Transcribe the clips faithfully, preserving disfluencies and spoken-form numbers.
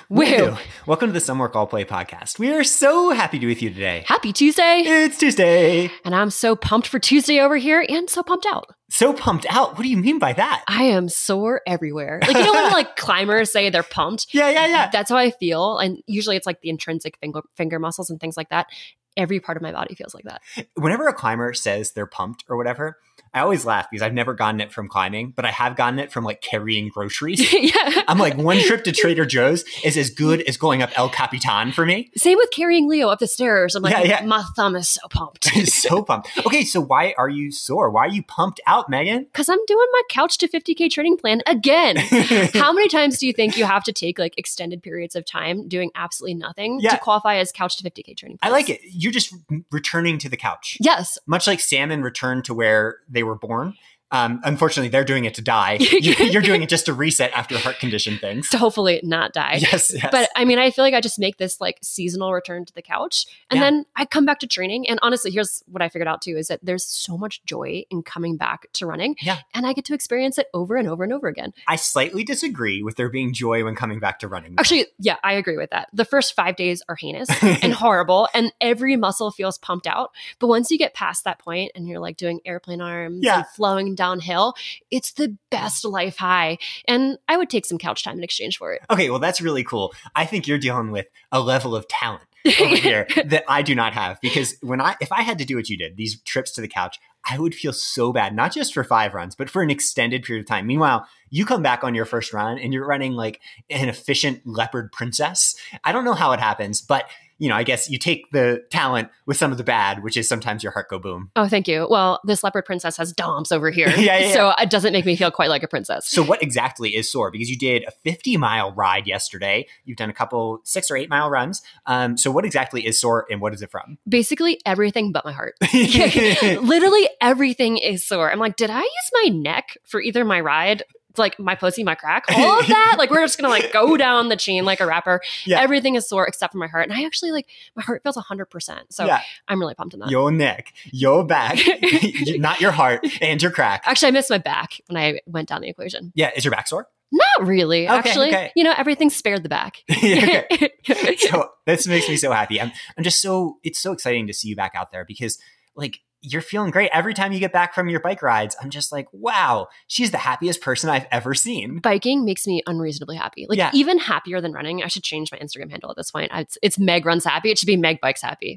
Woo! Welcome to the Some Work All Play podcast. We are so happy to be with you today. Happy Tuesday. It's Tuesday. And I'm so pumped for Tuesday over here and so pumped out. So pumped out? What do you mean by that? I am sore everywhere. Like, you know when like climbers say they're pumped? Yeah, yeah, yeah. That's how I feel. And usually it's like the intrinsic finger, finger muscles and things like that. Every part of my body feels like that. Whenever a climber says they're pumped or whatever, I always laugh because I've never gotten it from climbing, but I have gotten it from like carrying groceries. Yeah. I'm like, one trip to Trader Joe's is as good as going up El Capitan for me. Same with carrying Leo up the stairs. I'm like, Yeah, yeah. my thumb is so pumped. So pumped. Okay, so why are you sore? Why are you pumped out, Megan? Because I'm doing my couch to fifty K training plan again. How many times do you think you have to take like extended periods of time doing absolutely nothing Yeah. to qualify as couch to fifty K training I plans? like it. You're just returning to the couch. Yes. Much like salmon returned to where they were born. Um, unfortunately, they're doing it to die. You- You're doing it just to reset after heart condition things. To hopefully not die. Yes, yes. But I mean, I feel like I just make this like seasonal return to the couch and Yeah. then I come back to training. And honestly, here's what I figured out too, is that there's so much joy in coming back to running. Yeah. And I get to experience it over and over and over again. I slightly disagree with there being joy when coming back to running. Actually, yeah, I agree with that. The first five days are heinous and horrible and every muscle feels pumped out. But once you get past that point and you're like doing airplane arms Yeah. and flowing downhill, it's the best life high. And I would take some couch time in exchange for it. Okay, well, that's really cool. I think you're dealing with a level of talent over here that I do not have, because when I, if I had to do what you did, these trips to the couch, I would feel so bad, not just for five runs, but for an extended period of time. Meanwhile, you come back on your first run and you're running like an efficient leopard princess. I don't know how it happens, but you know, I guess you take the talent with some of the bad, which is sometimes your heart go boom. Oh, thank you. Well, this leopard princess has domps over here. Yeah, yeah, So it doesn't make me feel quite like a princess. So what exactly is sore? Because you did a fifty mile ride yesterday. You've done a couple six or eight mile runs. Um, so what exactly is sore and what is it from? Basically everything but my heart. Literally everything is sore. I'm like, did I use my neck for either my ride, like my pussy, my crack, all of that? Like, we're just going to like go down the chain like a rapper. Yeah. Everything is sore except for my heart. And I actually like, my heart feels one hundred percent. So Yeah. I'm really pumped on that. Your neck, your back, not your heart, and your crack. Actually, I missed my back when I went down the equation. Yeah, is your back sore? Not really, Okay, actually. okay. You know, everything spared the back. Okay. So this makes me so happy. I'm, I'm just so, it's so exciting to see you back out there because like, you're feeling great. Every time you get back from your bike rides, I'm just like, wow, she's the happiest person I've ever seen. Biking makes me unreasonably happy. Like Yeah. even happier than running. I should change my Instagram handle at this point. It's, it's Meg Runs Happy. It should be Meg Bikes Happy.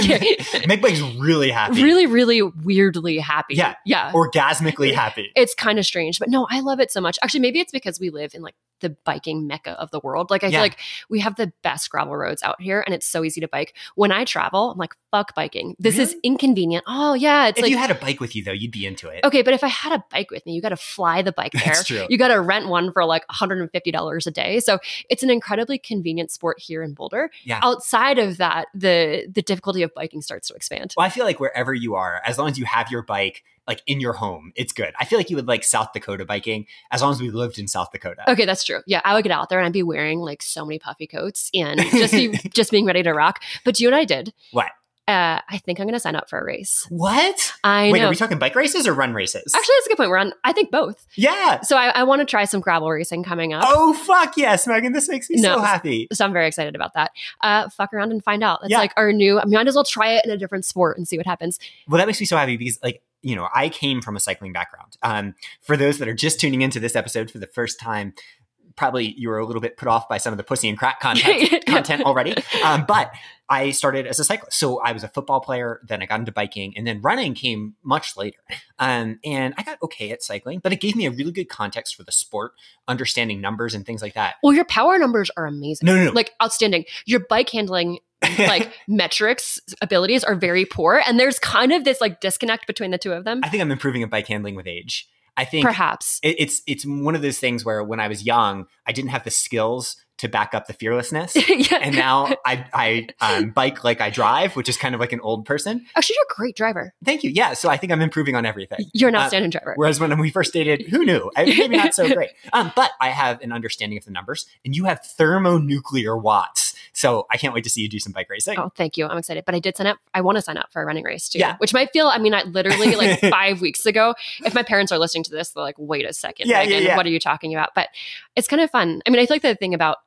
Meg Bike's really happy. Really, really weirdly happy. Yeah. Yeah. Orgasmically happy. It's kind of strange, but no, I love it so much. Actually, maybe it's because we live in like the biking mecca of the world. Like I Yeah. feel like we have the best gravel roads out here and it's so easy to bike. When I travel, I'm like, fuck biking. This is Really? inconvenient. Oh yeah. It's If like, you had a bike with you though, you'd be into it. okay, but if I had a bike with me, you got to fly the bike there. That's true. You got to rent one for like one hundred fifty dollars a day. So it's an incredibly convenient sport here in Boulder. Yeah. Outside of that, the the difficulty of biking starts to expand. Well, I feel like wherever you are, as long as you have your bike like in your home, it's good. I feel like you would like South Dakota biking as long as we lived in South Dakota. Okay, that's true. Yeah, I would get out there and I'd be wearing like so many puffy coats and just be just being ready to rock. But you and I did. What? Uh, I think I'm going to sign up for a race. What? I Wait, know. are we talking bike races or run races? Actually, that's a good point. We're on. I think both. Yeah. So I, I want to try some gravel racing coming up. Oh, fuck yes, Megan. This makes me No. so happy. So I'm very excited about that. Uh, fuck around and find out. It's Yeah. like our new. I might as well try it in a different sport and see what happens. Well, that makes me so happy because like, you know, I came from a cycling background. Um, for those that are just tuning into this episode for the first time, probably you were a little bit put off by some of the pussy and crack content, content already. Um, but I started as a cyclist. So I was a football player, then I got into biking, and then running came much later. Um, and I got okay at cycling, but it gave me a really good context for the sport, understanding numbers and things like that. Well, your power numbers are amazing. No, no, no. Like outstanding. Your bike handling like metrics abilities are very poor. And there's kind of this like disconnect between the two of them. I think I'm improving at bike handling with age. I think Perhaps. it, it's it's one of those things where when I was young, I didn't have the skills to back up the fearlessness. Yeah. And now I, I um, bike like I drive, which is kind of like an old person. Actually, you're a great driver. Thank you. Yeah. So I think I'm improving on everything. You're an Uh, outstanding driver. Whereas when we first dated, who knew? I, maybe not so great. Um, but I have an understanding of the numbers, and you have thermonuclear watts. So I can't wait to see you do some bike racing. Oh, thank you. I'm excited. But I did sign up. I want to sign up for a running race too. Yeah. Which might feel, I mean, I literally like five weeks ago, if my parents are listening to this, they're like, wait a second, Yeah, yeah, Megan, yeah. what are you talking about? But it's kind of fun. I mean, I feel like the thing about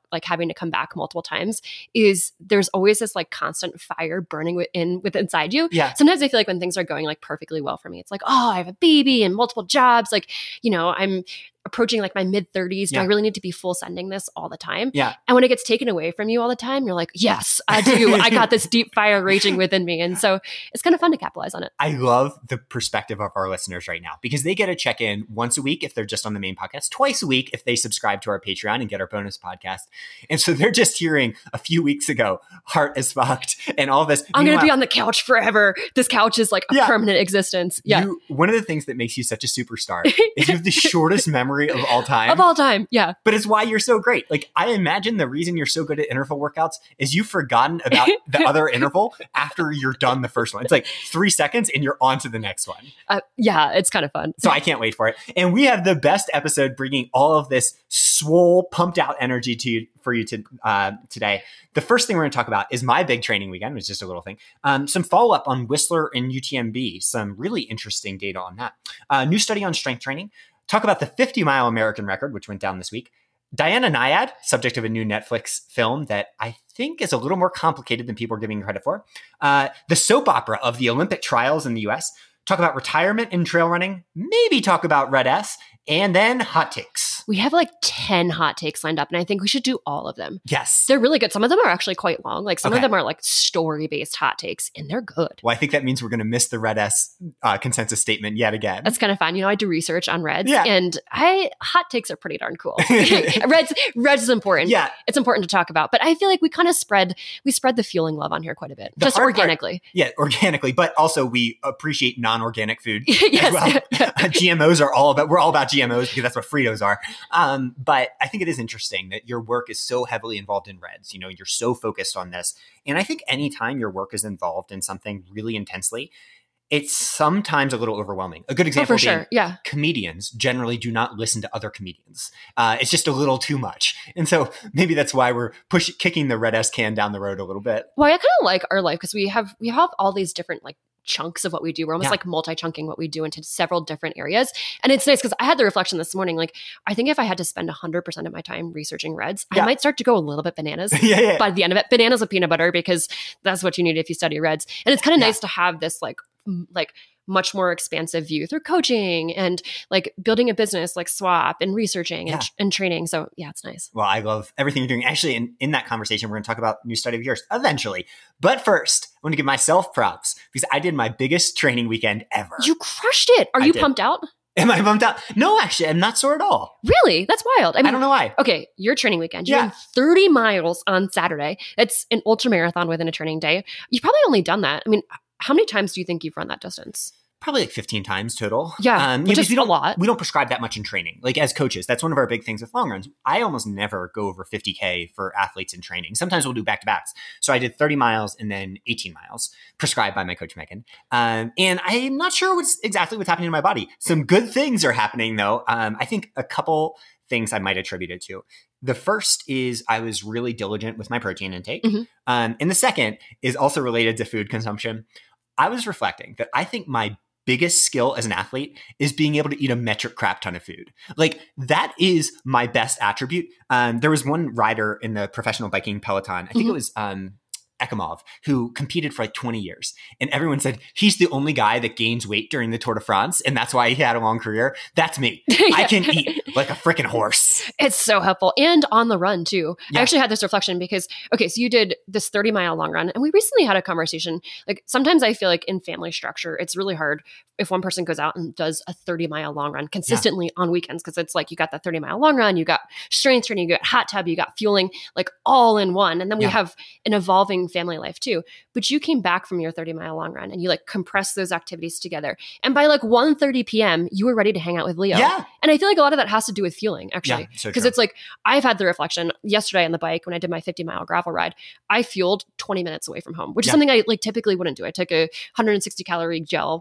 like having to come back multiple times is there's always this like constant fire burning within with inside you. Yeah. Sometimes I feel like when things are going like perfectly well for me, it's like, oh, I have a baby and multiple jobs. Like, you know, I'm approaching like my mid thirties. Do Yeah. I really need to be full sending this all the time? Yeah. And when it gets taken away from you all the time, you're like, yes, I do. I got this deep fire raging within me. And so it's kind of fun to capitalize on it. I love the perspective of our listeners right now because they get a check-in once a week if they're just on the main podcast, twice a week if they subscribe to our Patreon and get our bonus podcast. And so they're just hearing a few weeks ago, heart is fucked and all this. I'm going to be on the couch forever. This couch is like a Yeah. permanent existence. Yeah. You, one of the things that makes you such a superstar is you have the shortest memory of all time. Of all time. Yeah. But it's why you're so great. Like, I imagine the reason you're so good at interval workouts is you've forgotten about the other interval after you're done the first one. It's like three seconds and you're on to the next one. Uh, yeah. It's kind of fun. So I can't wait for it. And we have the best episode bringing all of this swole, pumped out energy to you, for you to, uh, today. The first thing we're going to talk about is my big training weekend, which is just a little thing. Um, some follow up on Whistler and U T M B, some really interesting data on that. Uh, new study on strength training. Talk about the fifty mile American record, which went down this week. Diana Nyad, subject of a new Netflix film that I think is a little more complicated than people are giving credit for. Uh, the soap opera of the Olympic trials in the U S. Talk about retirement in trail running. Maybe talk about Red S. And then hot takes. We have like ten hot takes lined up, and I think we should do all of them. Yes. They're really good. Some of them are actually quite long. Like some Okay. of them are like story-based hot takes, and they're good. Well, I think that means we're going to miss the Red S uh, consensus statement yet again. That's kind of fun. You know, I do research on Reds, Yeah. and I hot takes are pretty darn cool. Reds, Reds is important. Yeah. It's important to talk about, but I feel like we kind of spread we spread the fueling love on here quite a bit, The just hard part- organically. Yeah, organically, but also we appreciate non-organic food Yes. as well. Uh, G M Os are all about, we're all about G M Os because that's what Fritos are. Um, but I think it is interesting that your work is so heavily involved in Reds. You know, you're so focused on this. And I think anytime your work is involved in something really intensely, it's sometimes a little overwhelming. A good Oh, example for being sure. Yeah. comedians generally do not listen to other comedians. Uh, it's just a little too much. And so maybe that's why we're push kicking the Red S can down the road a little bit. Well, I kind of like our life because we have we have all these different like chunks of what we do. We're almost Yeah. like multi-chunking what we do into several different areas. And it's nice because I had the reflection this morning, like, I think if I had to spend one hundred percent of my time researching Reds, Yeah. I might start to go a little bit bananas yeah, yeah. by the end of it. Bananas with peanut butter, because that's what you need if you study Reds. And it's kind of Yeah. nice to have this like, m- like, much more expansive view through coaching and like building a business like Swap and researching and, Yeah. and training. So yeah, it's nice. Well, I love everything you're doing. Actually, in, in that conversation, we're going to talk about new study of yours eventually. But first, I want to give myself props because I did my biggest training weekend ever. You crushed it. Are I you did. pumped out? Am I bummed out? No, actually, I'm not sore at all. Really? That's wild. I I, mean, don't know why. okay, your training weekend. You Yeah. ran thirty miles on Saturday. It's an ultra marathon within a training day. You've probably only done that. I mean, how many times do you think you've run that distance? Probably like fifteen times total. Yeah, Um, which because is we a don't, lot. We don't prescribe that much in training. Like as coaches, that's one of our big things with long runs. I almost never go over fifty K for athletes in training. Sometimes we'll do back to backs. So I did thirty miles and then eighteen miles prescribed by my coach, Megan. Um, and I'm not sure what's exactly what's happening in my body. Some good things are happening though. Um, I think a couple things I might attribute it to. The first is I was really diligent with my protein intake. Mhm. Um, and the second is also related to food consumption. I was reflecting that I think my biggest skill as an athlete is being able to eat a metric crap ton of food. Like that is my best attribute. Um, there was one rider in the professional biking peloton. I think Mhm. it was um, Ekimov, who competed for like twenty years. And everyone said, he's the only guy that gains weight during the Tour de France. And that's why he had a long career. That's me. I can eat like a freaking horse. It's so helpful. And on the run too. Yeah. I actually had this reflection because, okay, so you did this thirty mile long run, and we recently had a conversation. Like sometimes I feel like in family structure, it's really hard if one person goes out and does a thirty mile long run consistently on weekends. Cause it's like you got that thirty mile long run, you got strength training, you got hot tub, you got fueling, like all in one. And then we Yeah. have an evolving family life too. But you came back from your thirty mile long run and you like compressed those activities together. And by like one thirty p.m., you were ready to hang out with Leo. Yeah. And I feel like a lot of that has to do with fueling, actually. Yeah, so Because true. it's like, I've had the reflection yesterday on the bike when I did my fifty mile gravel ride, I fueled twenty minutes away from home, which is Yeah. something I like typically wouldn't do. I took a one hundred sixty calorie gel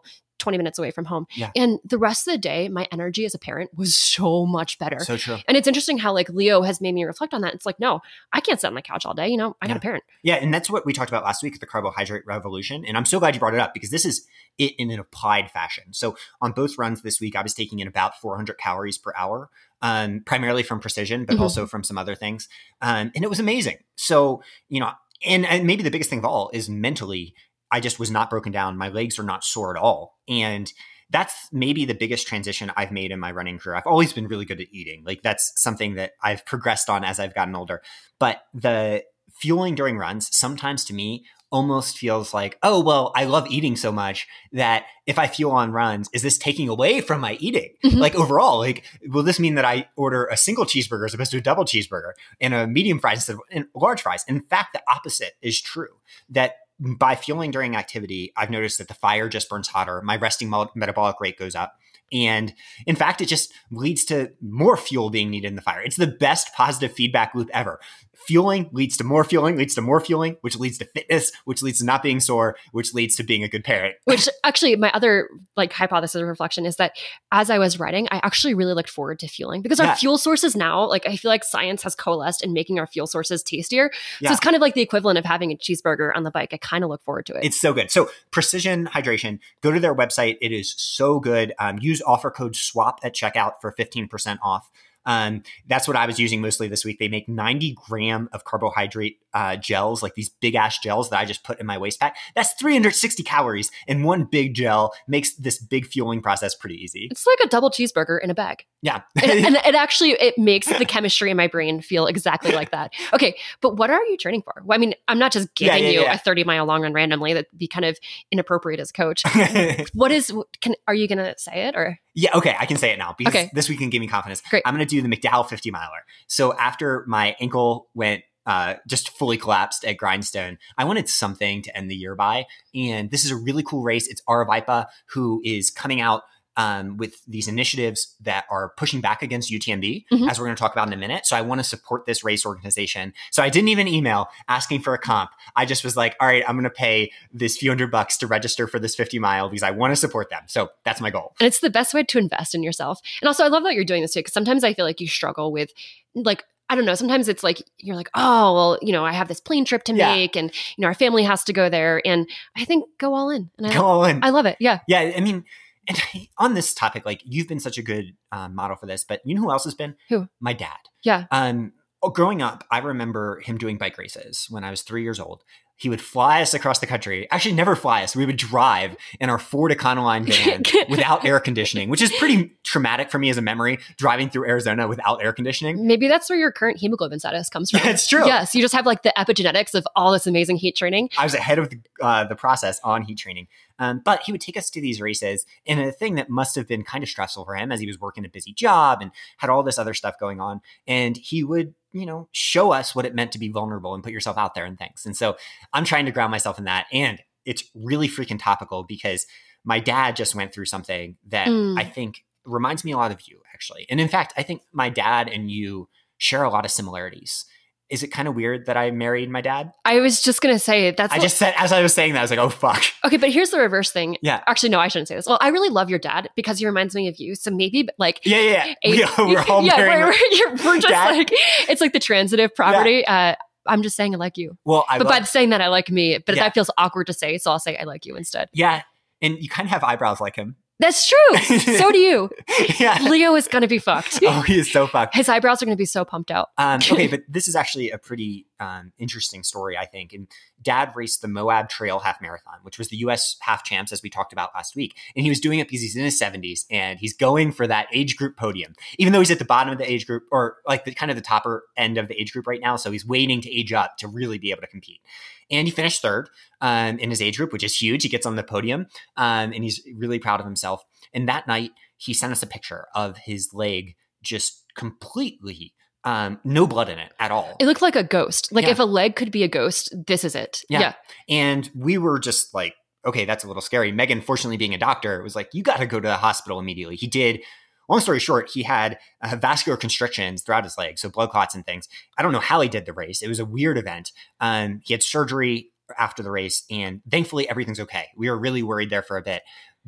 twenty minutes away from home. Yeah. And the rest of the day, my energy as a parent was so much better. So true. And it's interesting how like Leo has made me reflect on that. It's like, no, I can't sit on the couch all day. You know, I got Yeah. a parent. Yeah. And that's what we talked about last week, the carbohydrate revolution. And I'm so glad you brought it up because this is it in an applied fashion. So on both runs this week, I was taking in about four hundred calories per hour, um, primarily from Precision, but Mhm. also from some other things. Um, and it was amazing. So, you know, and, and maybe the biggest thing of all is mentally, I just was not broken down. My legs are not sore at all. And that's maybe the biggest transition I've made in my running career. I've always been really good at eating. Like that's something that I've progressed on as I've gotten older. But the fueling during runs sometimes to me almost feels like, oh, well, I love eating so much that if I fuel on runs, is this taking away from my eating? Mhm. Like overall, like, will this mean that I order a single cheeseburger as opposed to a double cheeseburger and a medium fries instead of and large fries? In fact, the opposite is true, that by fueling during activity, I've noticed that the fire just burns hotter. My resting mo- metabolic rate goes up. And in fact, it just leads to more fuel being needed in the fire. It's the best positive feedback loop ever. Fueling leads to more fueling, leads to more fueling, which leads to fitness, which leads to not being sore, which leads to being a good parent. Which actually, my other like hypothesis or reflection is that as I was writing, I actually really looked forward to fueling because our Yeah. fuel sources now, like I feel like science has coalesced in making our fuel sources tastier. Yeah. So it's kind of like the equivalent of having a cheeseburger on the bike. I kind of look forward to it. It's so good. So Precision Hydration, go to their website. It is so good. Um, use offer code SWAP at checkout for fifteen percent off. Um, that's what I was using mostly this week. They make ninety gram of carbohydrate uh, gels, like these big ass gels that I just put in my waist pack. That's three hundred sixty calories, and one big gel makes this big fueling process pretty easy. It's like a double cheeseburger in a bag. Yeah. and, and it actually, it makes the chemistry in my brain feel exactly like that. Okay. But what are you training for? Well, I mean, I'm not just Yeah, giving yeah, you yeah. a thirty mile long run randomly. That'd be kind of inappropriate as a coach. What is, can, are you going to say it or? Yeah, okay, I can say it now because Okay. this week can give me confidence. Great. I'm going to do the McDowell fifty miler. So after my ankle went uh, just fully collapsed at Grindstone, I wanted something to end the year by. And this is a really cool race. It's Aravipa, who is coming out um, with these initiatives that are pushing back against U T M B, Mhm. as we're going to talk about in a minute. So I want to support this race organization. So I didn't even email asking for a comp. I just was like, all right, I'm going to pay this few hundred bucks to register for this fifty mile because I want to support them. So that's my goal. And it's the best way to invest in yourself. And also, I love that you're doing this too, because sometimes I feel like you struggle with, like, I don't know, sometimes it's like, you're like, oh, well, you know, I have this plane trip to Yeah. make and, you know, our family has to go there. And I think go all in. And I, Go all in. I love it. Yeah. Yeah, I mean, and on this topic, like you've been such a good um, model for this, but you know who else has been? Who? My dad. Yeah. Um, growing up, I remember him doing bike races when I was three years old. He would fly us across the country. Actually, never fly us. We would drive in our Ford Econoline van without air conditioning, which is pretty traumatic for me as a memory, driving through Arizona without air conditioning. Maybe that's where your current hemoglobin status comes from. That's true. Yes. You just have like the epigenetics of all this amazing heat training. I was ahead of the, uh, the process on heat training. Um, but he would take us to these races, and a thing that must have been kind of stressful for him as he was working a busy job and had all this other stuff going on. And he would, you know, show us what it meant to be vulnerable and put yourself out there and things. And so I'm trying to ground myself in that. And it's really freaking topical because my dad just went through something that Mm. I think reminds me a lot of you, actually. And in fact, I think my dad and you share a lot of similarities. Is it kind of weird that I married my dad? I was just going to say that's I what- just said, as I was saying that, I was like, oh, fuck. okay. But here's the reverse thing. Yeah. Actually, no, I shouldn't say this. Well, I really love your dad because he reminds me of you. So maybe like, Yeah, yeah, yeah. a- We, we're all yeah, married. we're, we're, we're just Dad. like, it's like the transitive property. Uh, I'm just saying I like you. Well, I But love, by saying that I like me, but Yeah. that feels awkward to say. So I'll say I like you instead. yeah. And you kind of have eyebrows like him. That's true. So do you. Yeah. Leo is going to be fucked. Oh, he is so fucked. His eyebrows are going to be so pumped out. Um, okay, but this is actually a pretty um, interesting story, I think. And Dad raced the Moab Trail Half Marathon, which was the U S half champs, as we talked about last week. And he was doing it because he's in his seventies and he's going for that age group podium, even though he's at the bottom of the age group or like the kind of the topper end of the age group right now. So he's waiting to age up to really be able to compete. And he finished third um, in his age group, which is huge. He gets on the podium um, and he's really proud of himself. And that night, he sent us a picture of his leg just completely um, no blood in it at all. It looked like a ghost. Like Yeah. if a leg could be a ghost, this is it. Yeah. Yeah. And we were just like, okay, that's a little scary. Megan, fortunately being a doctor, was like, you got to go to the hospital immediately. He did. Long story short, he had uh, vascular constrictions throughout his leg, so blood clots and things. I don't know how he did the race. It was a weird event. Um, he had surgery after the race, and thankfully everything's okay. We were really worried there for a bit. But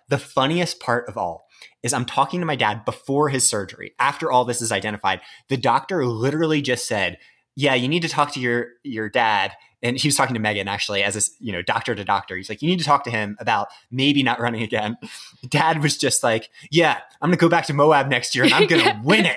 the funniest part of all is I'm talking to my dad before his surgery. After all this is identified, the doctor literally just said, yeah, you need to talk to your, your dad. And he was talking to Megan actually as a, you know, doctor to doctor. He's like, you need to talk to him about maybe not running again. Dad was just like, yeah, I'm going to go back to Moab next year and I'm going to win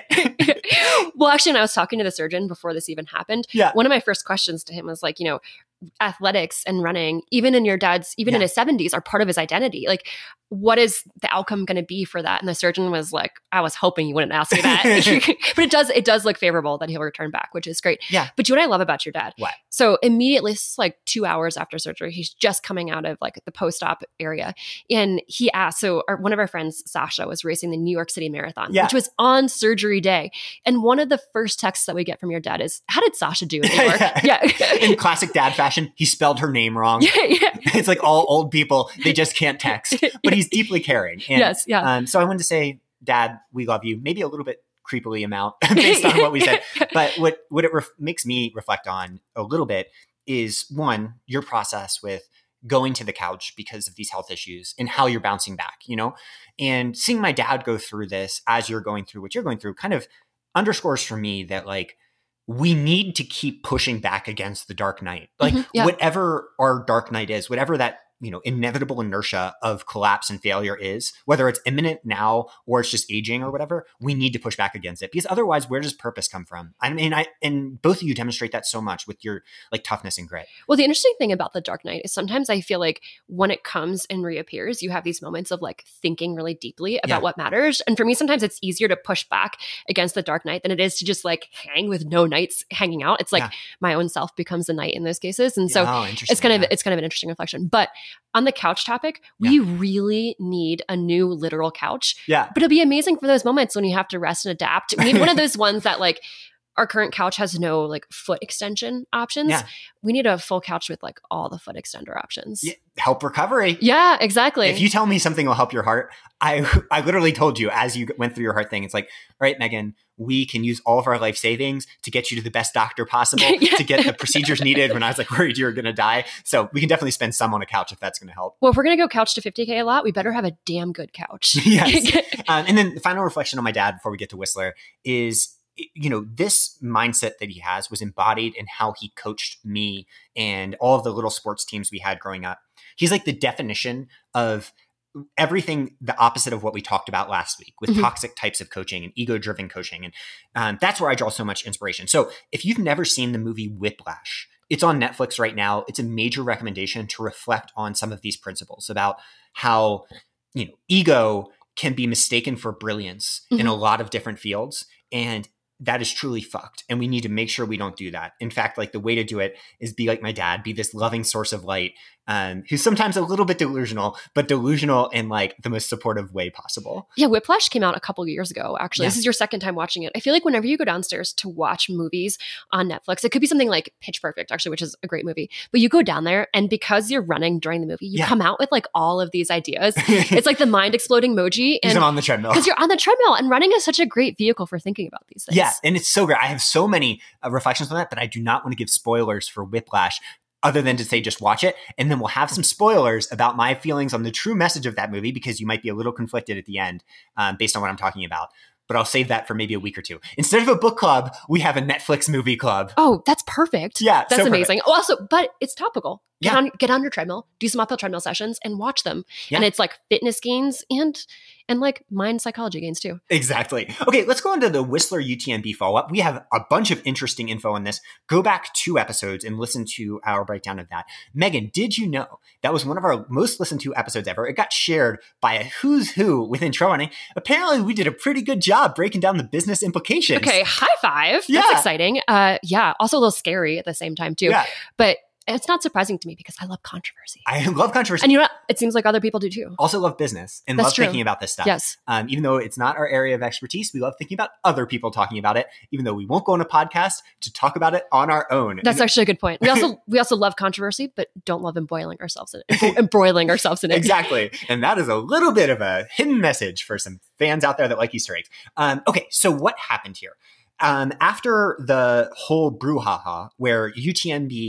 it. Well, actually, when I was talking to the surgeon before this even happened, yeah. one of my first questions to him was like, you know, athletics and running, even in your dad's, even Yeah. in his seventies, are part of his identity. Like, what is the outcome going to be for that? And the surgeon was like, I was hoping you wouldn't ask me that. But it does, it does look favorable that he'll return back, which is great. Yeah. But you know what I love about your dad? What? So immediately, this is like two hours after surgery, he's just coming out of like the post-op area. And he asked, so our, one of our friends, Sasha, was racing the New York City Marathon, Yeah. which was on surgery day. And one of the first texts that we get from your dad is, how did Sasha do in New York? Yeah. Yeah. In classic dad fashion, he spelled her name wrong. yeah, yeah. It's like all old people, they just can't text, but he's deeply caring. And, Yes, yeah. Um, so I wanted to say, Dad, we love you. Maybe a little bit creepily amount based on what we said. But what, what it ref- makes me reflect on a little bit is, one, your process with going to the couch because of these health issues and how you're bouncing back, you know? And seeing my dad go through this as you're going through what you're going through kind of underscores for me that, like, we need to keep pushing back against the dark night. Like, Mhm, yeah. whatever our dark night is, whatever that, you know, inevitable inertia of collapse and failure is, whether it's imminent now or it's just aging or whatever, we need to push back against it, because otherwise, where does purpose come from? I mean, I, and both of you demonstrate that so much with your like toughness and grit. Well, the interesting thing about the Dark Knight is sometimes I feel like when it comes and reappears, you have these moments of like thinking really deeply about Yeah. what matters. And for me, sometimes it's easier to push back against the Dark Knight than it is to just like hang with no knights hanging out. It's like Yeah. my own self becomes the knight in those cases. And so oh, interesting. it's kind of Yeah. it's kind of an interesting reflection. But on the couch topic, we really need a new literal couch. yeah. But it'll be amazing for those moments when you have to rest and adapt. We need one of those ones that like our current couch has no like foot extension options. Yeah. We need a full couch with like all the foot extender options. Yeah, help recovery. Yeah, exactly. If you tell me something will help your heart, I I literally told you as you went through your heart thing, it's like, all right, Megan, we can use all of our life savings to get you to the best doctor possible, Yeah. to get the procedures needed when I was like worried you were going to die. So we can definitely spend some on a couch if that's going to help. Well, if we're going to go couch to fifty K a lot, we better have a damn good couch. Yes. Um, and then the final reflection on my dad before we get to Whistler is, you know, this mindset that he has was embodied in how he coached me and all of the little sports teams we had growing up. He's like the definition of everything the opposite of what we talked about last week with Mhm. toxic types of coaching and ego-driven coaching. And um, that's where I draw so much inspiration. So if you've never seen the movie Whiplash, it's on Netflix right now. It's a major recommendation to reflect on some of these principles about how, you know, ego can be mistaken for brilliance in a lot of different fields. And that is truly fucked. And we need to make sure we don't do that. In fact, like the way to do it is be like my dad, be this loving source of light, um, who's sometimes a little bit delusional, but delusional in like the most supportive way possible. Yeah, Whiplash came out a couple years ago, actually. Yeah. This is your second time watching it. I feel like whenever you go downstairs to watch movies on Netflix, it could be something like Pitch Perfect, actually, which is a great movie. But you go down there, and because you're running during the movie, you Yeah. come out with like all of these ideas. It's like the mind exploding emoji. Because And I'm on the treadmill. because you're on the treadmill, and running is such a great vehicle for thinking about these things. Yeah, and it's so great. I have so many uh, reflections on that, but I do not want to give spoilers for Whiplash other than to say just watch it. And then we'll have some spoilers about my feelings on the true message of that movie, because you might be a little conflicted at the end um, based on what I'm talking about. But I'll save that for maybe a week or two. Instead of a book club, we have a Netflix movie club. Oh, that's perfect. Yeah, That's so amazing. Oh, also, but it's topical. Get Yeah. on get on your treadmill, do some uphill treadmill sessions and watch them. Yeah. And it's like fitness gains and and like mind psychology gains too. Exactly. Okay, let's go into the Whistler U T M B follow-up. We have a bunch of interesting info on this. Go back two episodes and listen to our breakdown of that. Megan, did you know that was one of our most listened to episodes ever? It got shared by a who's who within trail running. Apparently, we did a pretty good job breaking down the business implications. Okay, high five. Yeah. That's exciting. Uh yeah, also a little scary at the same time too. Yeah, But it's not surprising to me because I love controversy. I love controversy. And you know what? It seems like other people do too. Also love business and That's love true. thinking about this stuff. Yes. Um, even though it's not our area of expertise, we love thinking about other people talking about it, even though we won't go on a podcast to talk about it on our own. That's And- actually a good point. We also we also love controversy, but don't love embroiling ourselves in it. Embroiling ourselves in it. Exactly. And that is a little bit of a hidden message for some fans out there that like Easter eggs. Um, okay, so what happened here? Um, after the whole brouhaha where U T M B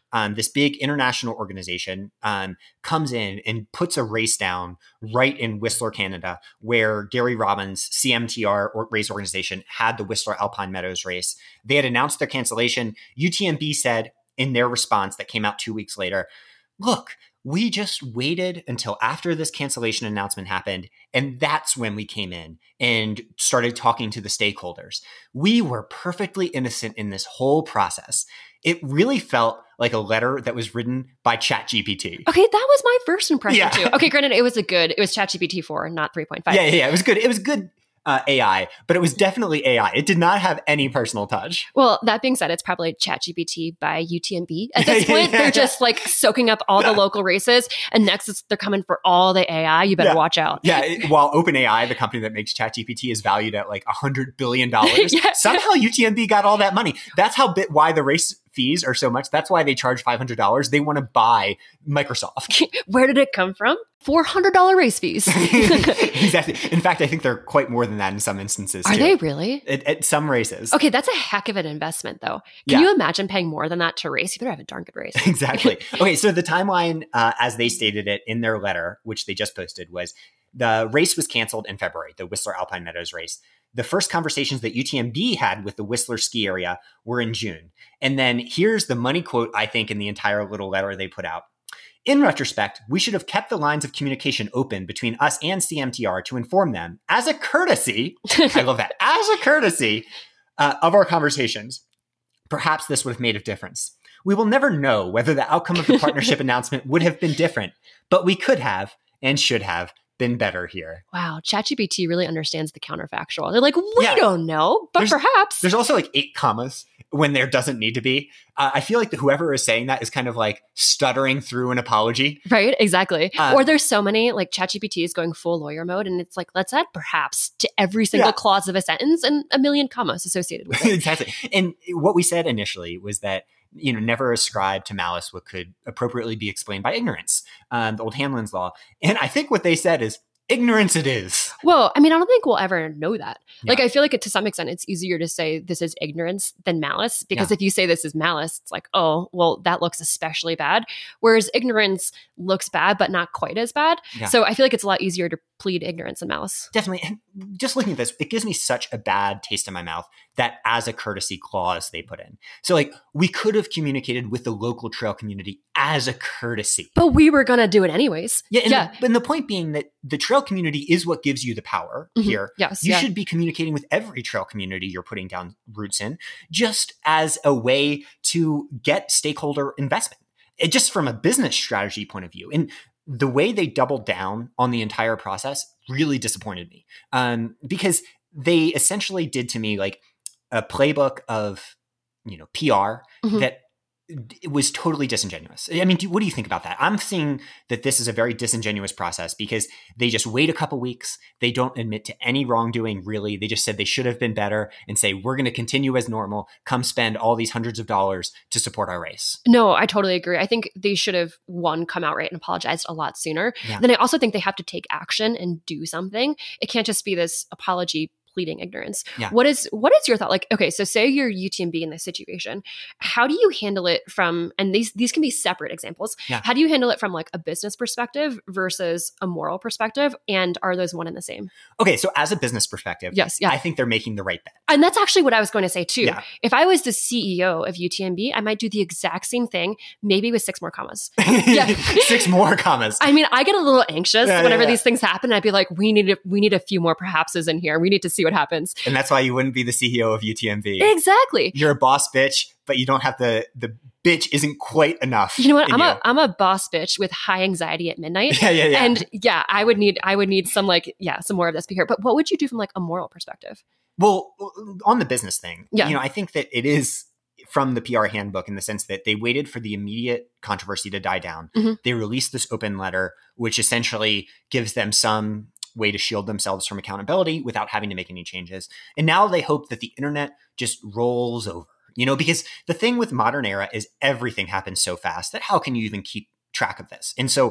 um, this big international organization um, comes in and puts a race down right in Whistler, Canada, where Gary Robbins' C M T R or race organization had the Whistler Alpine Meadows race. They had announced their cancellation. U T M B said in their response that came out two weeks later, look, we just waited until after this cancellation announcement happened, and that's when we came in and started talking to the stakeholders. We were perfectly innocent in this whole process. It really felt like a letter that was written by ChatGPT. Okay, that was my first impression Yeah. too. Okay, granted, it was a good, it was ChatGPT four, not three point five. Yeah, yeah, yeah. It was good. It was good uh, A I, but it was definitely A I. It did not have any personal touch. Well, that being said, it's probably ChatGPT by U T M B. At this point, Yeah. they're just like soaking up all the local races, and next it's, they're coming for all the A I. You better Yeah. watch out. Yeah, it, while OpenAI, the company that makes ChatGPT, is valued at like one hundred billion dollars, Yeah. somehow U T M B got all that money. That's how bit why the race fees are so much. That's why they charge five hundred dollars. They want to buy Microsoft. Where did it come from? four hundred dollars race fees. Exactly. In fact, I think they're quite more than that in some instances, Are too. they really? At, at some races. Okay, that's a heck of an investment, though. Can Yeah. you imagine paying more than that to race? You better have a darn good race. Exactly. Okay, so the timeline, uh, as they stated it in their letter, which they just posted, was the race was canceled in February, the Whistler Alpine Meadows race. The first conversations that U T M B had with the Whistler ski area were in June. And then here's the money quote, I think, in the entire little letter they put out. In retrospect, we should have kept the lines of communication open between us and C M T R to inform them, as a courtesy, I love that, as a courtesy uh, of our conversations. Perhaps this would have made a difference. We will never know whether the outcome of the partnership announcement would have been different, but we could have and should have been better here. Wow, ChatGPT really understands the counterfactual. They're like, we Yeah. don't know, but There's- perhaps. There's also like eight commas when there doesn't need to be. Uh, I feel like that whoever is saying that is kind of like stuttering through an apology. Right, exactly. Uh, or there's so many, like ChatGPT is going full lawyer mode, and it's like, let's add perhaps to every single Yeah. clause of a sentence and a million commas associated with it. Exactly. And what we said initially was that, you know, never ascribe to malice what could appropriately be explained by ignorance, um, the old Hanlon's law. And I think what they said is, ignorance it is. Well, I mean, I don't think we'll ever know that. Yeah. Like, I feel like it, to some extent, it's easier to say this is ignorance than malice, because Yeah. if you say this is malice, it's like, oh, well, that looks especially bad. Whereas ignorance looks bad, but not quite as bad. Yeah. So I feel like it's a lot easier to plead ignorance than malice. Definitely. And just looking at this, it gives me such a bad taste in my mouth that as a courtesy clause they put in. So like we could have communicated with the local trail community as a courtesy. But we were going to do it anyways. Yeah. And, Yeah. The, and the point being that the trail community is what gives you the power Mhm. here. Yes. You yeah. should be communicating with every trail community you're putting down roots in, just as a way to get stakeholder investment. It just from a business strategy point of view. And the way they doubled down on the entire process really disappointed me, um, because they essentially did to me like a playbook of, you know, P R Mhm. that it was totally disingenuous. I mean, do, what do you think about that? I'm seeing that this is a very disingenuous process because they just wait a couple weeks. They don't admit to any wrongdoing, really. They just said they should have been better and say, we're going to continue as normal. Come spend all these hundreds of dollars to support our race. No, I totally agree. I think they should have, one, come out right and apologized a lot sooner. Yeah. Then I also think they have to take action and do something. It can't just be this apology pleading ignorance. Yeah. What is what is your thought? Like, okay, so say you're U T M B in this situation. How do you handle it from, and these these can be separate examples. Yeah. How do you handle it from like a business perspective versus a moral perspective? And are those one and the same? Okay, so as a business perspective, Yes, yeah. I think they're making the right bet. And that's actually what I was going to say too. Yeah. If I was the C E O of U T M B, I might do the exact same thing, maybe with six more commas. Yeah. Six more commas. I mean, I get a little anxious Yeah, whenever yeah, yeah. these things happen. I'd be like, we need a, we need a few more perhapses in here. We need to see what happens. And that's why you wouldn't be the C E O of U T M B. Exactly. You're a boss bitch, but you don't have the, the bitch isn't quite enough. You know what? in I'm you. a I'm a boss bitch with high anxiety at midnight. Yeah, yeah, yeah. And yeah, I would need I would need some like yeah, some more of this here. But what would you do from like a moral perspective? Well, on the business thing, Yeah. you know, I think that it is from the P R handbook in the sense that they waited for the immediate controversy to die down. Mhm. They released this open letter, which essentially gives them some way to shield themselves from accountability without having to make any changes. And now they hope that the internet just rolls over, you know, because the thing with modern era is everything happens so fast that how can you even keep track of this? And so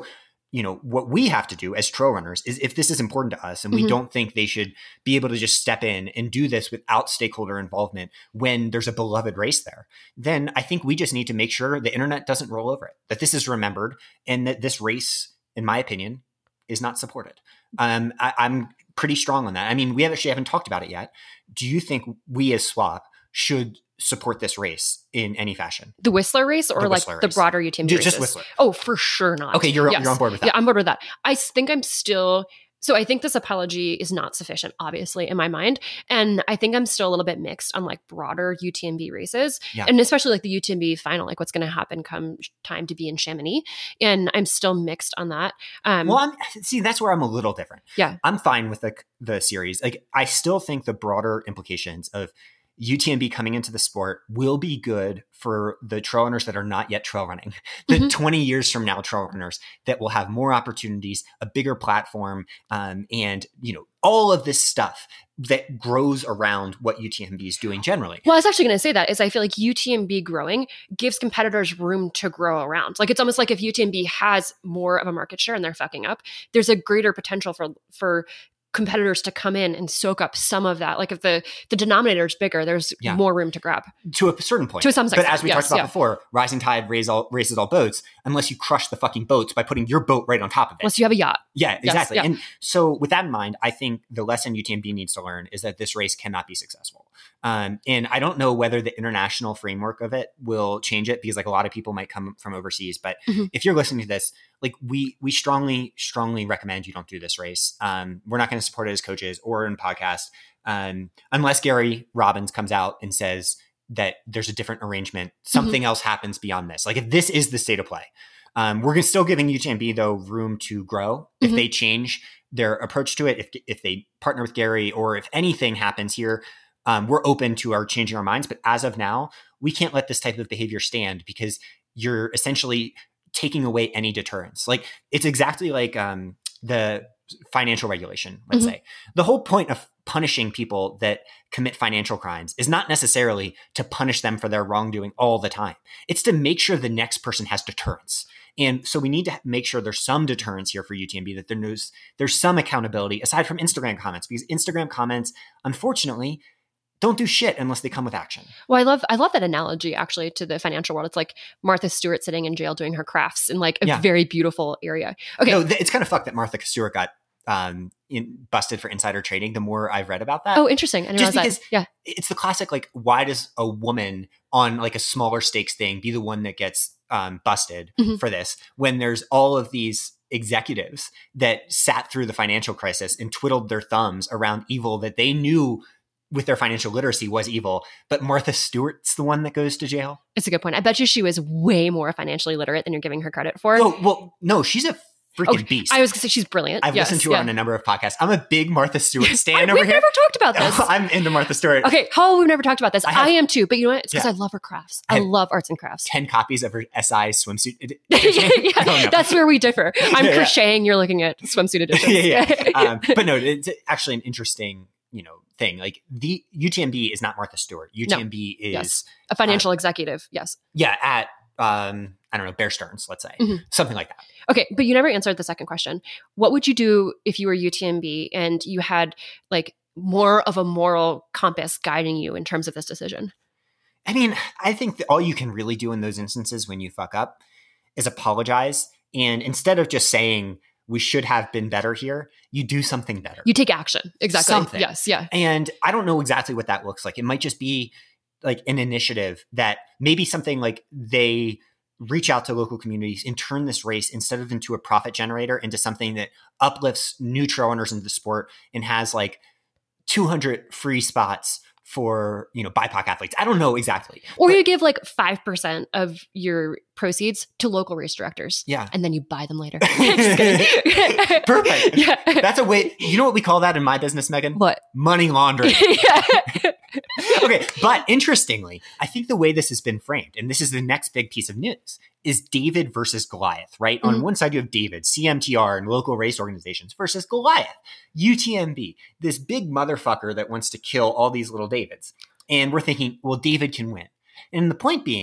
you know, what we have to do as trail runners is if this is important to us and we Mhm. don't think they should be able to just step in and do this without stakeholder involvement when there's a beloved race there, then I think we just need to make sure the internet doesn't roll over it, that this is remembered and that this race, in my opinion, is not supported. Um, I, I'm pretty strong on that. I mean, we actually haven't talked about it yet. Do you think we as Swap should support this race in any fashion? The Whistler race or The like Whistler the race. broader U T M B Just, just races? Whistler. Oh, for sure not. Okay, you're, Yes. you're on board with that. Yeah, I'm on board with that. I s- think I'm still. So I think this apology is not sufficient, obviously, in my mind. And I think I'm still a little bit mixed on like broader U T M B races. Yeah. And especially like the U T M B final, like what's going to happen come time to be in Chamonix. And I'm still mixed on that. Um, Well, I'm, see, that's where I'm a little different. Yeah. I'm fine with the the series. Like, I still think the broader implications of U T M B coming into the sport will be good for the trail runners that are not yet trail running. The Mhm. twenty years from now trail runners that will have more opportunities, a bigger platform, um, and you know all of this stuff that grows around what U T M B is doing generally. Well, I was actually going to say that is I feel like U T M B growing gives competitors room to grow around. Like it's almost like if U T M B has more of a market share and they're fucking up, there's a greater potential for for competitors to come in and soak up some of that. Like if the the denominator is bigger, there's Yeah. more room to grab. To a certain point. To some But extent, as we yes, talked about yeah. before, rising tide raises all, raises all boats unless you crush the fucking boats by putting your boat right on top of it. Unless you have a yacht. Yeah, Yes, exactly. yeah. And so with that in mind, I think the lesson U T M B needs to learn is that this race cannot be successful. Um, and I don't know whether the international framework of it will change it because like a lot of people might come from overseas. But Mhm. if you're listening to this, like we we strongly, strongly recommend you don't do this race. Um, we're not going to support it as coaches or in podcast um, unless Gary Robbins comes out and says that there's a different arrangement. Something else happens beyond this. Like if this is the state of play. Um, we're still giving U T M B though room to grow. If Mhm. they change their approach to it, if if they partner with Gary, or if anything happens here, um, we're open to our changing our minds. But as of now, we can't let this type of behavior stand because you're essentially taking away any deterrence. Like it's exactly like um, the financial regulation. Let's Mhm. say the whole point of punishing people that commit financial crimes is not necessarily to punish them for their wrongdoing all the time. It's to make sure the next person has deterrence. And so we need to make sure there's some deterrence here for U T M B, that there's, there's some accountability aside from Instagram comments, because Instagram comments, unfortunately, don't do shit unless they come with action. Well, I love I love that analogy actually to the financial world. It's like Martha Stewart sitting in jail doing her crafts in like a Yeah. very beautiful area. Okay. No, th- it's kind of fucked that Martha Stewart got um, in, busted for insider trading. The more I've read about that, Oh, interesting. I didn't Just realize because- that. Yeah. it's the classic, like, why does a woman on like a smaller stakes thing be the one that gets um, busted Mhm. for this when there's all of these executives that sat through the financial crisis and twiddled their thumbs around evil that they knew with their financial literacy was evil, but Martha Stewart's the one that goes to jail? It's a good point. I bet you she was way more financially literate than you're giving her credit for. Oh, well, no, she's a freaking Oh, beast. I was going to say she's brilliant. I've Yes, listened to her yeah. on a number of podcasts. I'm a big Martha Stewart I- stan We've over here. never talked about this. I'm into Martha Stewart. Okay, how we've never talked about this. I I, have- am too, but you know what? It's because Yeah. I love her crafts. I I, have love arts and crafts. ten copies of her S I swimsuit ed- yeah, edition. I don't know. that's where we differ. I'm Yeah, yeah. crocheting. You're looking at swimsuit editions. yeah, yeah. Um, but no, it's actually an interesting, you know, thing. Like the U T M B is not Martha Stewart. U T M B is Yes. A financial executive. Yes. yeah at um, I don't know, Bear Stearns, let's say, Mhm. something like that. Okay, but you never answered the second question. What would you do if you were U T M B and you had like more of a moral compass guiding you in terms of this decision? I mean, I think that all you can really do in those instances when you fuck up is apologize, and instead of just saying we should have been better here, you do something better. You take action. Exactly. Something. Yes. Yeah. And I don't know exactly what that looks like. It might just be like an initiative that maybe something like they reach out to local communities and turn this race instead of into a profit generator into something that uplifts new trail runners into the sport and has like two hundred free spots for, you know, B I P O C athletes. I don't know exactly. Or But- you give like five percent of your proceeds to local race directors. Yeah. And then you buy them later. Just kidding. Perfect. Yeah. That's a way. You know what we call that in my business, Megan? What? Money laundering. Yeah. Okay, but interestingly, I think the way this has been framed, and this is the next big piece of news, is David versus Goliath, right? On Mhm. one side, you have David, C M T R, and local race organizations versus Goliath, U T M B, this big motherfucker that wants to kill all these little Davids. And we're thinking, well, David can win. And the point being,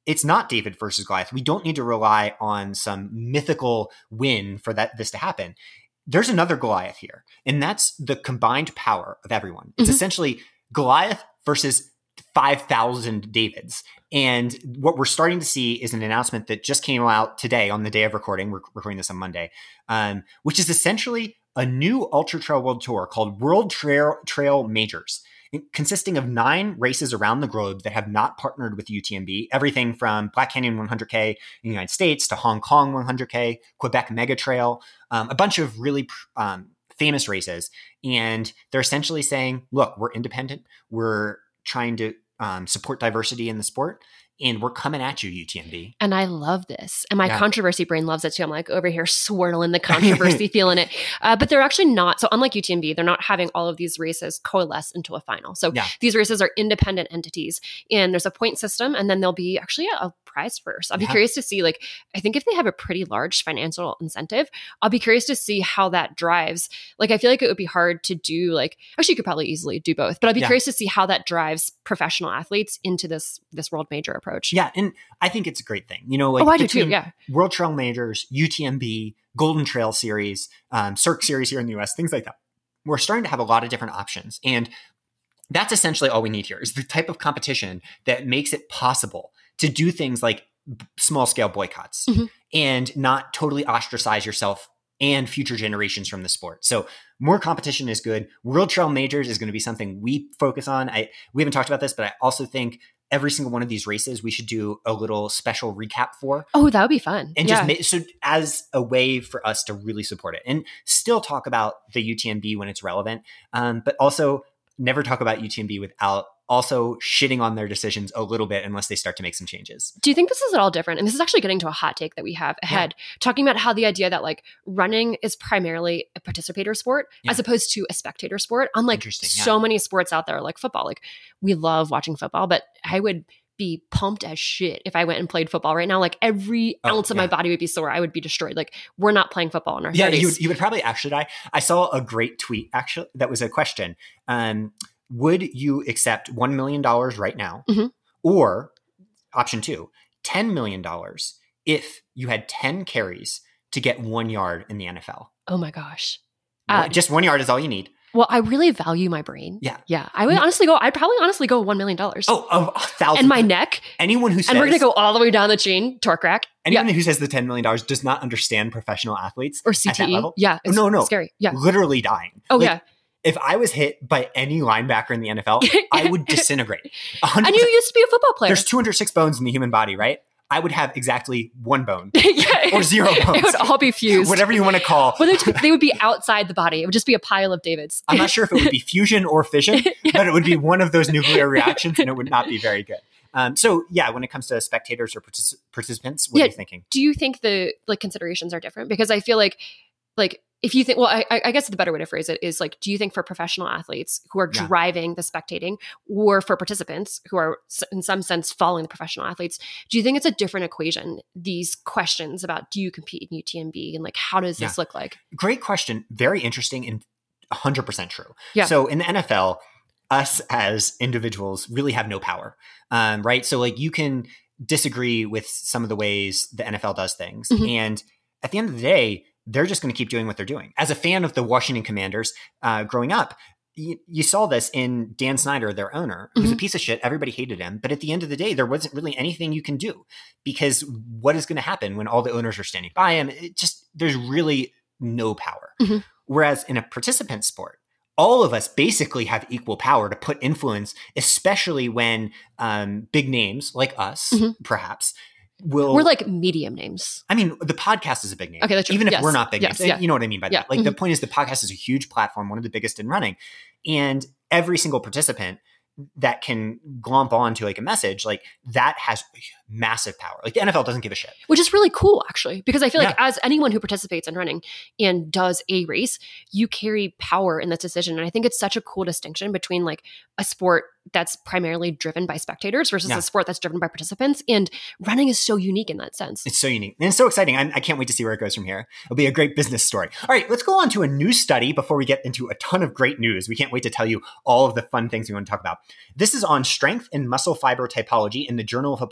it's not David versus Goliath. We don't need to rely on some mythical win for that this to happen. There's another Goliath here, and that's the combined power of everyone. It's mm-hmm. essentially Goliath versus five thousand Davids. And what we're starting to see is an announcement that just came out today on the day of recording. We're recording this on Monday, um, which is essentially a new Ultra Trail World Tour called World Trail, Trail Majors, consisting of nine races around the globe that have not partnered with U T M B. Everything from Black Canyon one hundred K in the United States to Hong Kong one hundred K, Quebec Mega Trail, um, a bunch of really um, famous races. And they're essentially saying, look, we're independent. We're trying to um, support diversity in the sport. And we're coming at you, U T M B. And I love this. And my yeah. controversy brain loves it too. I'm like over here swirling the controversy, feeling it. Uh, but they're actually not. So unlike U T M B, they're not having all of these races coalesce into a final. So yeah. these races are independent entities. And there's a point system. And then there'll be actually a, a prize purse. I'll be yeah. curious to see, like, I think if they have a pretty large financial incentive, I'll be curious to see how that drives. Like, I feel like it would be hard to do, like, actually you could probably easily do both. But I'd be yeah. curious to see how that drives professional athletes into this, this world major approach. Yeah. And I think it's a great thing. You know, like oh, I do too, yeah. World Trail Majors, U T M B, Golden Trail Series, um, Cirque Series here in the U S, things like that. We're starting to have a lot of different options. And that's essentially all we need here is the type of competition that makes it possible to do things like small scale boycotts mm-hmm. and not totally ostracize yourself and future generations from the sport. So more competition is good. World Trail Majors is going to be something we focus on. I we haven't talked about this, but I also think every single one of these races we should do a little special recap for. Oh, that would be fun. And yeah. just make, so as a way for us to really support it and still talk about the U T M B when it's relevant, um, but also never talk about U T M B without also shitting on their decisions a little bit unless they start to make some changes. Do you think this is at all different? And this is actually getting to a hot take that we have ahead, yeah. talking about how the idea that like running is primarily a participator sport yeah. as opposed to a spectator sport. Unlike so yeah. many sports out there like football, like we love watching football, but I would be pumped as shit if I went and played football right now. Like every oh, ounce of yeah. my body would be sore. I would be destroyed. Like we're not playing football in our yeah, thirties. You, you would probably actually die. I saw a great tweet actually that was a question. Um, Would you accept one million dollars right now? Mm-hmm. Or option two, ten million dollars if you had ten carries to get one yard in the N F L? Oh my gosh. Uh, Just one yard is all you need. Well, I really value my brain. Yeah. Yeah. I would honestly go, I'd probably honestly go one million dollars. Oh, oh, a thousand. And my neck. Anyone who says. And we're going to go all the way down the chain, torque rack. Anyone yeah. who says the ten million dollars does not understand professional athletes. Or C T E. At that level. Yeah. It's no, no. scary. Yeah. Literally dying. Oh, like, yeah. If I was hit by any linebacker in the N F L, I would disintegrate. one hundred percent. And you used to be a football player. There's two hundred six bones in the human body, right? I would have exactly one bone yeah. or zero bones. It would all be fused. Whatever you want to call. Well, they would be outside the body. It would just be a pile of Davids. I'm not sure if it would be fusion or fission, yeah. but it would be one of those nuclear reactions and it would not be very good. Um, so yeah, when it comes to spectators or partic- participants, what yeah. are you thinking? Do you think the like considerations are different? Because I feel like like if you think, well, I, I guess the better way to phrase it is like, do you think for professional athletes who are yeah. driving the spectating or for participants who are in some sense following the professional athletes, do you think it's a different equation? These questions about do you compete in U T M B and like, how does this yeah. look like? Great question. Very interesting and one hundred percent true. Yeah. So in the N F L, us as individuals really have no power, um, right? So like you can disagree with some of the ways the N F L does things. Mm-hmm. And at the end of the day, they're just going to keep doing what they're doing. As a fan of the Washington Commanders uh, growing up, you, you saw this in Dan Snyder, their owner, who's mm-hmm. a piece of shit. Everybody hated him. But at the end of the day, there wasn't really anything you can do because what is going to happen when all the owners are standing by him? It just, there's really no power. Mm-hmm. Whereas in a participant sport, all of us basically have equal power to put influence, especially when um, big names like us, mm-hmm. perhaps, Will, we're like medium names. I mean, the podcast is a big name. Okay, that's true. Even if yes. we're not big yes, names. Yeah. You know what I mean by yeah. that. Like mm-hmm. the point is the podcast is a huge platform, one of the biggest in running. And every single participant that can glomp onto like a message, like that has massive power. Like the N F L doesn't give a shit. Which is really cool, actually, because I feel yeah. like as anyone who participates in running and does a race, you carry power in this decision. And I think it's such a cool distinction between like a sport that's primarily driven by spectators versus yeah. a sport that's driven by participants. And running is so unique in that sense. It's so unique. And it's so exciting. I'm, I can't wait to see where it goes from here. It'll be a great business story. All right, let's go on to a new study before we get into a ton of great news. We can't wait to tell you all of the fun things we want to talk about. This is on strength and muscle fiber typology in the Journal of Applied Physiology.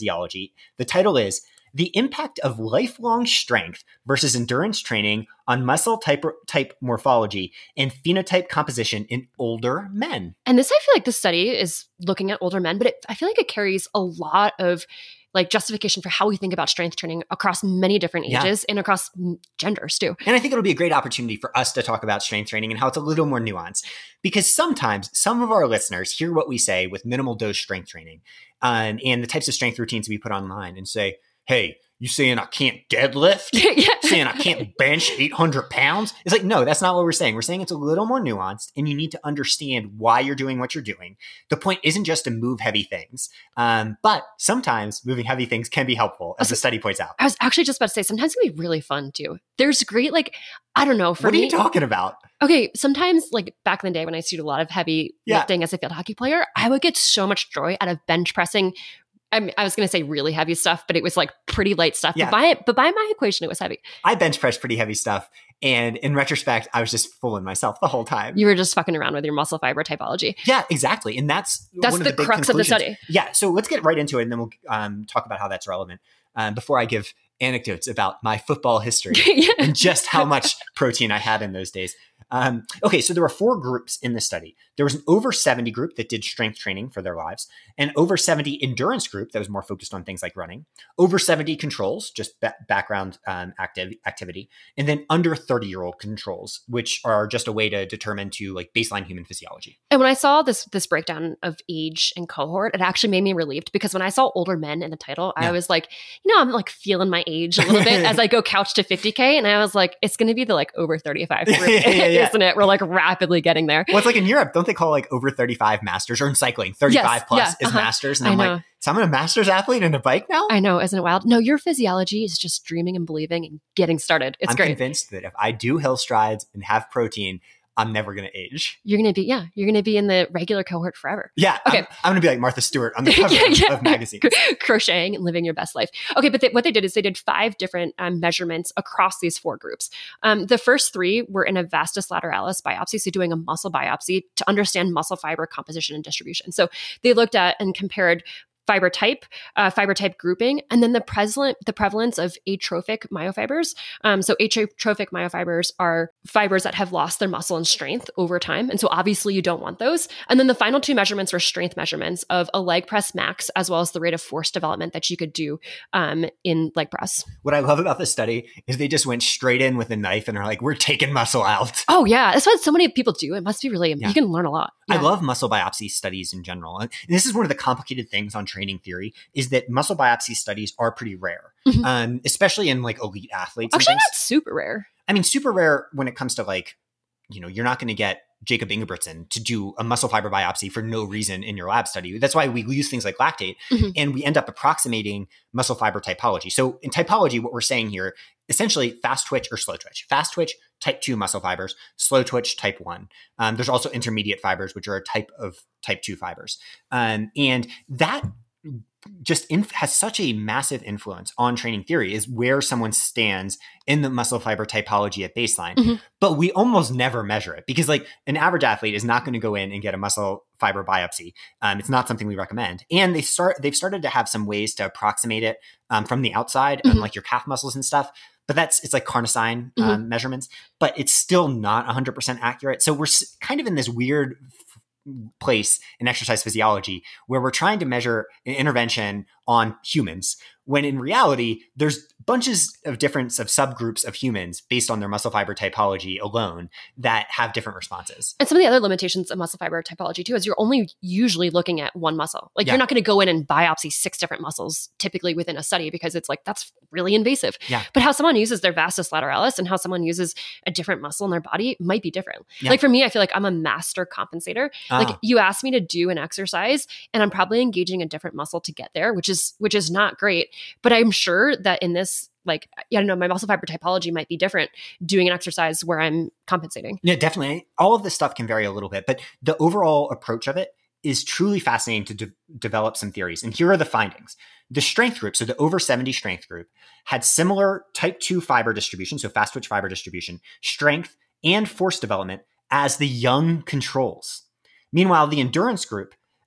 Physiology. The title is The Impact of Lifelong Strength versus Endurance Training on Muscle type, type Morphology and Phenotype Composition in Older Men. And this, I feel like this study is looking at older men, but it, I feel like it carries a lot of like justification for how we think about strength training across many different ages yeah. and across genders too. And I think it'll be a great opportunity for us to talk about strength training and how it's a little more nuanced, because sometimes some of our listeners hear what we say with minimal dose strength training um, and the types of strength routines we put online and say, hey, you saying I can't deadlift? yeah. Saying I can't bench eight hundred pounds? It's like, no, that's not what we're saying. We're saying it's a little more nuanced and you need to understand why you're doing what you're doing. The point isn't just to move heavy things, um, but sometimes moving heavy things can be helpful, as the study points out. I was actually just about to say, sometimes it can be really fun too. There's great, like, I don't know. For what are me, you talking about? Okay, sometimes like back in the day when I used to do a lot of heavy yeah. lifting as a field hockey player, I would get so much joy out of bench pressing. I mean, I was going to say really heavy stuff, but it was like pretty light stuff. Yeah. But by but by my equation, it was heavy. I bench pressed pretty heavy stuff. And in retrospect, I was just fooling myself the whole time. You were just fucking around with your muscle fiber typology. Yeah, exactly. And that's that's one the, of the big crux of the study. Yeah. So let's get right into it and then we'll um, talk about how that's relevant. Um, before I give anecdotes about my football history yeah. and just how much protein I had in those days. Um, okay, so there were four groups in the study. There was an over seventy group that did strength training for their lives, an over seventy endurance group that was more focused on things like running, over seventy controls, just ba- background um, active activity, and then under thirty-year-old controls, which are just a way to determine to like baseline human physiology. And when I saw this this breakdown of age and cohort, it actually made me relieved because when I saw older men in the title, yeah. I was like, you know, I'm like feeling my age a little bit as I go couch to fifty K, and I was like, it's going to be the like over thirty-five group. yeah, yeah, yeah. Isn't it? We're like rapidly getting there. Well, it's like in Europe, don't they call like over thirty-five masters, or in cycling, thirty-five yes, plus yeah, is uh-huh. masters? And I'm like, so I'm a masters athlete in a bike now? I know. Isn't it wild? No, your physiology is just dreaming and believing and getting started. It's I'm great. I'm convinced that if I do hill strides and have protein, I'm never going to age. You're going to be, yeah, you're going to be in the regular cohort forever. Yeah. Okay. I'm, I'm going to be like Martha Stewart on the cover yeah, yeah. of magazines. Crocheting and living your best life. Okay. But they, what they did is they did five different um, measurements across these four groups. Um, the first three were in a vastus lateralis biopsy. So doing a muscle biopsy to understand muscle fiber composition and distribution. So they looked at and compared fiber type, uh, fiber type grouping, and then the prevalent the prevalence of atrophic myofibers. Um, so atrophic myofibers are fibers that have lost their muscle and strength over time, and so obviously you don't want those. And then the final two measurements were strength measurements of a leg press max as well as the rate of force development that you could do um, in leg press. What I love about this study is they just went straight in with a knife and are like, "We're taking muscle out." Oh yeah, that's what so many people do. It must be really yeah. you can learn a lot. Yeah. Yeah. I love muscle biopsy studies in general, and this is one of the complicated things on training theory is that muscle biopsy studies are pretty rare, mm-hmm. um, especially in like elite athletes. Actually, not super rare. I mean, super rare when it comes to like, you know, you're not going to get Jacob Ingebrigtsen to do a muscle fiber biopsy for no reason in your lab study. That's why we use things like lactate, mm-hmm. and we end up approximating muscle fiber typology. So in typology, what we're saying here, essentially fast twitch or slow twitch. Fast twitch, type two muscle fibers, slow twitch, type one. Um, there's also intermediate fibers, which are a type of type two fibers. Um, and that just inf- has such a massive influence on training theory is where someone stands in the muscle fiber typology at baseline. Mm-hmm. But we almost never measure it because like an average athlete is not going to go in and get a muscle fiber biopsy. Um, it's not something we recommend. And they start, they've started to have some ways to approximate it um, from the outside, mm-hmm. um, like your calf muscles and stuff. But that's, it's like carnosine um, mm-hmm. measurements, but it's still not one hundred percent accurate. So we're s- kind of in this weird place in exercise physiology where we're trying to measure an intervention on humans when in reality there's bunches of difference of subgroups of humans based on their muscle fiber typology alone that have different responses. And some of the other limitations of muscle fiber typology too is you're only usually looking at one muscle. Like yeah. you're not going to go in and biopsy six different muscles typically within a study because it's like that's really invasive. Yeah. But how someone uses their vastus lateralis and how someone uses a different muscle in their body might be different. Yeah. Like for me, I feel like I'm a master compensator. Uh. Like you ask me to do an exercise and I'm probably engaging a different muscle to get there, which is which is not great. But I'm sure that in this, like, I don't know, my muscle fiber typology might be different doing an exercise where I'm compensating. Yeah, definitely. All of this stuff can vary a little bit, but the overall approach of it is truly fascinating to de- develop some theories. And here are the findings. The strength group, so the over seventy strength group, had similar type two fiber distribution, so fast twitch fiber distribution, strength, and force development as the young controls. Meanwhile, the endurance group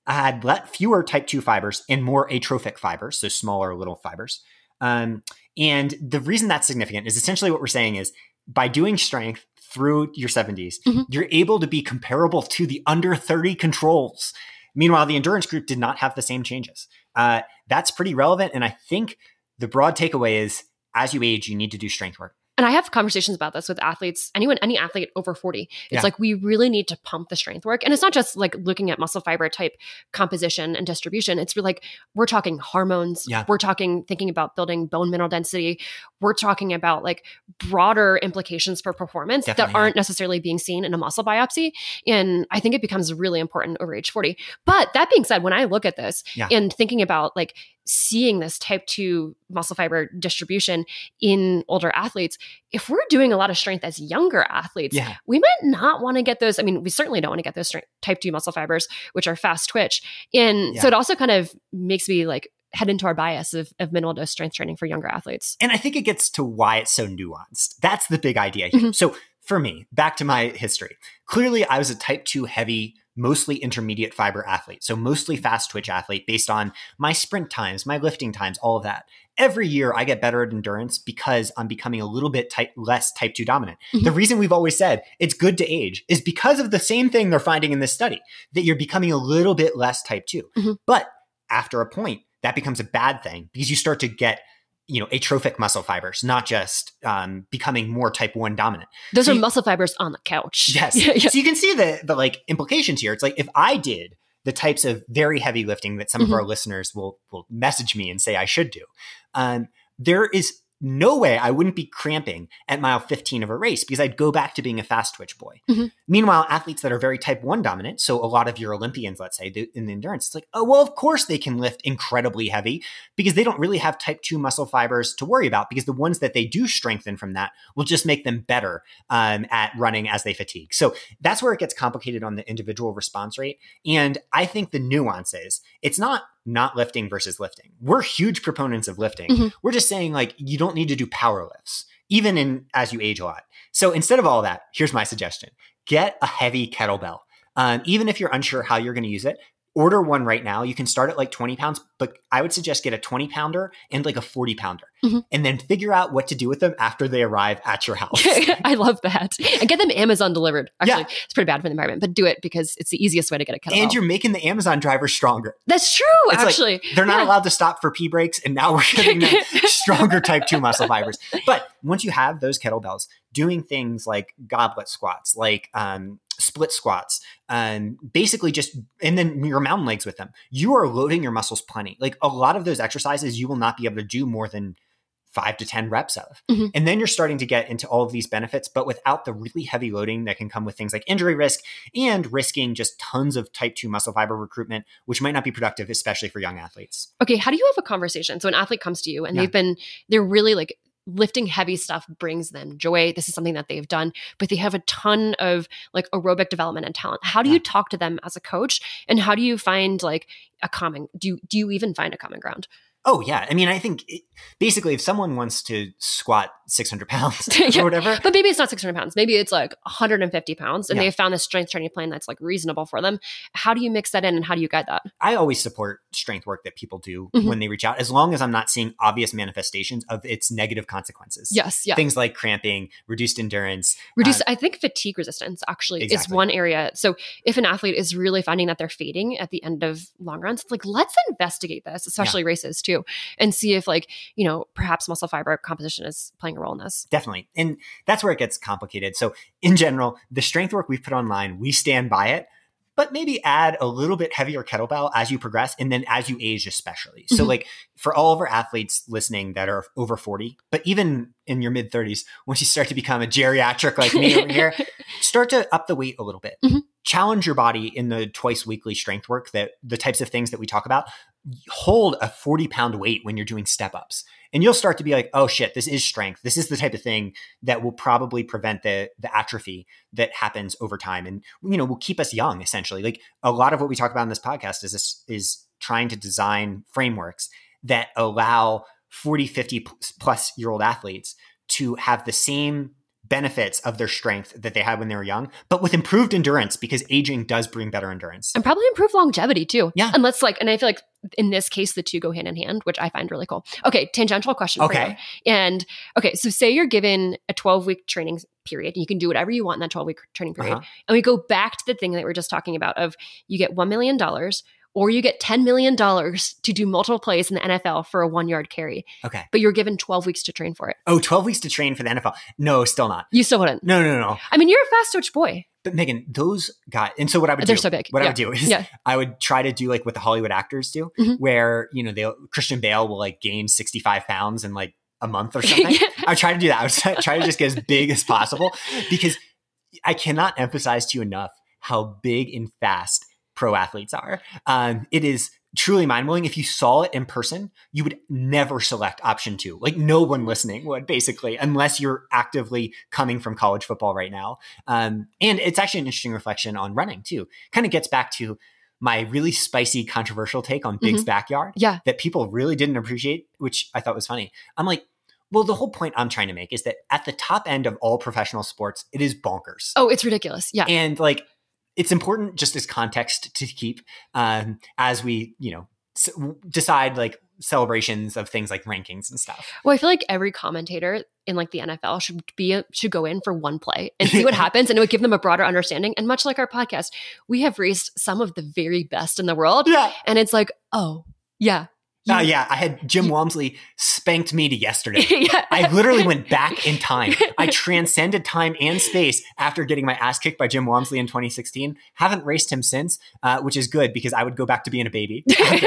had let fewer type two fibers and more atrophic fibers, so smaller little fibers. Um, and the reason that's significant is essentially what we're saying is by doing strength through your seventies, mm-hmm. you're able to be comparable to the under thirty controls. Meanwhile, the endurance group did not have the same changes. Uh, that's pretty relevant. And I think the broad takeaway is as you age, you need to do strength work. And I have conversations about this with athletes, anyone, any athlete over forty. It's yeah. like, we really need to pump the strength work. And it's not just like looking at muscle fiber type composition and distribution. It's really like, we're talking hormones. Yeah. We're talking thinking about building bone mineral density. We're talking about like broader implications for performance Definitely, that aren't yeah. necessarily being seen in a muscle biopsy. And I think it becomes really important over age forty. But that being said, when I look at this yeah. and thinking about like seeing this type two muscle fiber distribution in older athletes, if we're doing a lot of strength as younger athletes, yeah. we might not want to get those. I mean, we certainly don't want to get those strength, type two muscle fibers, which are fast twitch. And yeah. so it also kind of makes me like head into our bias of, of minimal dose strength training for younger athletes. And I think it gets to why it's so nuanced. That's the big idea here. Mm-hmm. So for me, back to my history, clearly I was a type two heavy, mostly intermediate fiber athlete. So mostly fast twitch athlete based on my sprint times, my lifting times, all of that. Every year I get better at endurance because I'm becoming a little bit type, less type two dominant. Mm-hmm. The reason we've always said it's good to age is because of the same thing they're finding in this study, that you're becoming a little bit less type two. Mm-hmm. But after a point, that becomes a bad thing because you start to get, you know, atrophic muscle fibers, not just um, becoming more type one dominant. Those so are you, muscle fibers on the couch. Yes. yeah, yeah. So you can see the, the like implications here. It's like if I did the types of very heavy lifting that some mm-hmm. of our listeners will, will message me and say I should do, um, there is no way I wouldn't be cramping at mile fifteen of a race because I'd go back to being a fast twitch boy. Mm-hmm. Meanwhile, athletes that are very type one dominant, so a lot of your Olympians, let's say, in the endurance, it's like, oh, well, of course they can lift incredibly heavy because they don't really have type two muscle fibers to worry about because the ones that they do strengthen from that will just make them better um, at running as they fatigue. So that's where it gets complicated on the individual response rate. And I think the nuance is it's not not lifting versus lifting. We're huge proponents of lifting. Mm-hmm. We're just saying like, you don't need to do power lifts, even in as you age a lot. So instead of all that, here's my suggestion. Get a heavy kettlebell. Um, even if you're unsure how you're going to use it, order one right now. You can start at like twenty pounds, but I would suggest get a twenty pounder and like a forty pounder mm-hmm. and then figure out what to do with them after they arrive at your house. I love that. And get them Amazon delivered. Actually, yeah. It's pretty bad for the environment, but do it because it's the easiest way to get a kettlebell. And you're making the Amazon driver stronger. That's true, it's actually. Like, they're not yeah. allowed to stop for pee breaks, and now we're giving them stronger type two muscle fibers. But once you have those kettlebells, doing things like goblet squats, like um, split squats, and um, basically just, and then your mountain legs with them, you are loading your muscles plenty. Like a lot of those exercises, you will not be able to do more than five to ten reps of. Mm-hmm. And then you're starting to get into all of these benefits, but without the really heavy loading that can come with things like injury risk and risking just tons of type two muscle fiber recruitment, which might not be productive, especially for young athletes. Okay. How do you have a conversation? So an athlete comes to you and yeah. they've been, they're really like, lifting heavy stuff brings them joy. This is something that they've done, but they have a ton of like aerobic development and talent. How do yeah. you talk to them as a coach? And how do you find like a common, do you, do you even find a common ground? Oh, yeah. I mean, I think it, basically if someone wants to squat six hundred pounds yeah. or whatever. But maybe it's not six hundred pounds. Maybe it's like one hundred fifty pounds and yeah. they've found this strength training plan that's like reasonable for them. How do you mix that in and how do you guide that? I always support strength work that people do mm-hmm. when they reach out, as long as I'm not seeing obvious manifestations of its negative consequences. Yes. Yeah. Things like cramping, reduced endurance. Reduce, um, I think fatigue resistance actually exactly. is one area. So if an athlete is really finding that they're fading at the end of long runs, it's like, let's investigate this, especially yeah. races too, and see if like, you know, perhaps muscle fiber composition is playing a role in this. Definitely. And that's where it gets complicated. So in general, the strength work we've put online, we stand by it, but maybe add a little bit heavier kettlebell as you progress. And then as you age, especially. Mm-hmm. So like for all of our athletes listening that are over forty, but even in your mid thirties, once you start to become a geriatric like me over here, start to up the weight a little bit. Mm-hmm. Challenge your body in the twice weekly strength work, that the types of things that we talk about. Hold a forty pound weight when you're doing step ups, and you'll start to be like, oh shit, this is strength. This is the type of thing that will probably prevent the the atrophy that happens over time. And, you know, will keep us young, essentially. Like a lot of what we talk about in this podcast is this, is trying to design frameworks that allow forty, fifty plus year old athletes to have the same benefits of their strength that they had when they were young, but with improved endurance, because aging does bring better endurance. And probably improved longevity too. Yeah. And let's like, and I feel like in this case, the two go hand in hand, which I find really cool. Okay. Tangential question Okay. for you. And okay. So say you're given a twelve week training period, and you can do whatever you want in that twelve week training period. Uh-huh. And we go back to the thing that we were just talking about of you get one million dollars or you get ten million dollars to do multiple plays in the N F L for a one yard carry. Okay. But you're given twelve weeks to train for it. Oh, twelve weeks to train for the N F L. No, still not. You still wouldn't. No, no, no, no. I mean, you're a fast twitch boy. But Megan, those guys, and so what I would They're do, so big. what Yeah. I would do is Yeah. I would try to do like what the Hollywood actors do, Mhm. where, you know, they Christian Bale will like gain sixty-five pounds in like a month or something. Yeah. I would try to do that. I would try try to just get as big as possible, because I cannot emphasize to you enough how big and fast pro athletes are. Um, it is truly mind-blowing. If you saw it in person, you would never select option two. Like no one listening would, basically, unless you're actively coming from college football right now. Um, and it's actually an interesting reflection on running too. Kind of gets back to my really spicy, controversial take on Big's Mhm. backyard Yeah. that people really didn't appreciate, which I thought was funny. I'm like, well, the whole point I'm trying to make is that at the top end of all professional sports, it is bonkers. Oh, it's ridiculous. Yeah. And like, it's important just as context to keep um, as we, you know, s- decide like celebrations of things like rankings and stuff. Well, I feel like every commentator in like the N F L should be a, should go in for one play and see what happens, and it would give them a broader understanding. And much like our podcast, we have raised some of the very best in the world, Yeah. and it's like, oh yeah, you- Oh, yeah. I had Jim Walmsley spanked me to yesterday. yeah. I literally went back in time. I transcended time and space after getting my ass kicked by Jim Walmsley in twenty sixteen. Haven't raced him since, uh, which is good because I would go back to being a baby.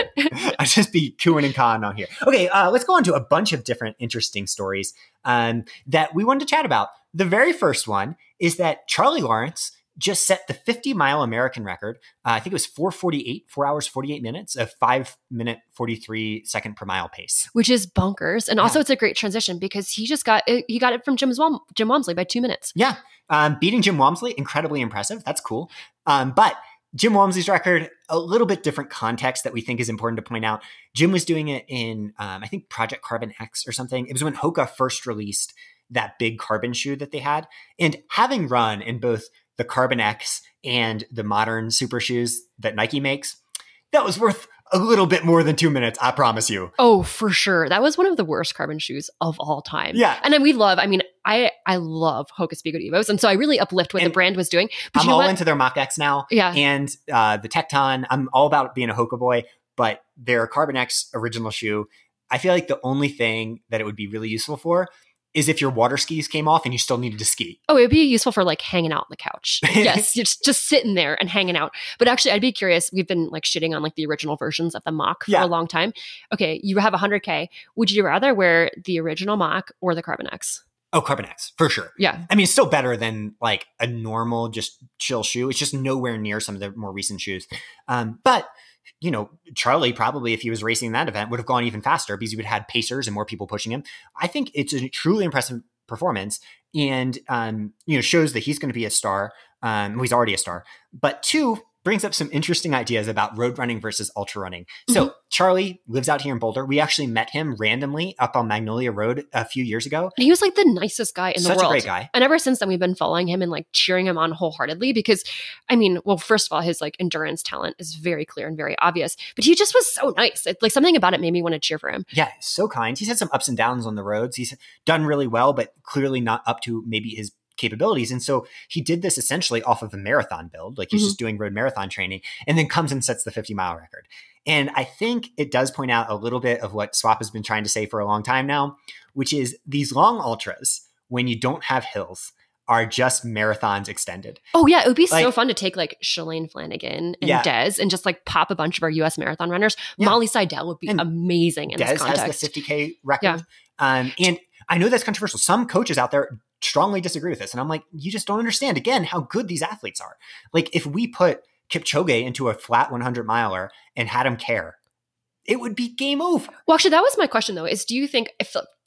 I'd just be cooing and cawing on here. Okay, uh, let's go on to a bunch of different interesting stories um, that we wanted to chat about. The very first one is that Charlie Lawrence just set the fifty mile American record. Uh, I think it was four forty-eight, four hours, forty-eight minutes, a five minute, forty-three second per mile pace. Which is bonkers, and also Yeah. it's a great transition because he just got it, he got it from Jim Wam- Jim Walmsley by two minutes. Yeah. Um, beating Jim Walmsley, incredibly impressive. That's cool. Um, but Jim Walmsley's record, a little bit different context that we think is important to point out. Jim was doing it in, um, I think, Project Carbon X or something. It was when Hoka first released that big carbon shoe that they had. And having run in both the Carbon X and the modern super shoes that Nike makes, that was worth a little bit more than two minutes, I promise you. Oh, for sure. That was one of the worst carbon shoes of all time. Yeah. And then we love, I mean, I I love Hoka Speedgoat Evos. And so I really uplift what And the brand was doing. But I'm you know all what? into their Mach X now. Yeah. And uh, the Tecton, I'm all about being a Hoka boy, but their Carbon X original shoe, I feel like the only thing that it would be really useful for is if your water skis came off and you still needed to ski. Oh, it would be useful for like hanging out on the couch. Yes, just just sitting there and hanging out. But actually, I'd be curious. We've been like shitting on like the original versions of the Mach for Yeah. a long time. Okay, you have one hundred K. Would you rather wear the original Mach or the Carbon X? Oh, Carbon X, for sure. Yeah. I mean, it's still better than like a normal, just chill shoe. It's just nowhere near some of the more recent shoes. Um, but, you know, Charlie probably, if he was racing that event, would have gone even faster because he would have had pacers and more people pushing him. I think it's a truly impressive performance and, um, you know, shows that he's going to be a star. Um, well, he's already a star. But two, brings up some interesting ideas about road running versus ultra running. So Charlie lives out here in Boulder. We actually met him randomly up on Magnolia Road a few years ago. And he was like the nicest guy in Such the world. a great guy. And ever since then, we've been following him and like cheering him on wholeheartedly because, I mean, well, first of all, his like endurance talent is very clear and very obvious. But he just was so nice. It, like something about it made me want to cheer for him. Yeah, so kind. He's had some ups and downs on the roads. He's done really well, but clearly not up to maybe his capabilities. And so he did this essentially off of a marathon build, like he's Mhm. just doing road marathon training, and then comes and sets the fifty mile record. And I think it does point out a little bit of what Swap has been trying to say for a long time now, which is these long ultras, when you don't have hills, are just marathons extended. Oh yeah, it would be so Like- fun to take like Shalane Flanagan and Yeah. Dez and just like pop a bunch of our U S marathon runners. Yeah. Molly Seidel would be And amazing in Des this has the context. fifty K record. Yeah. Um, and I know that's controversial. Some coaches out there strongly disagree with this. And I'm like, you just don't understand, again, how good these athletes are. Like, if we put Kipchoge into a flat one hundred miler and had him care, it would be game over. Well, actually, that was my question though. Is do you think if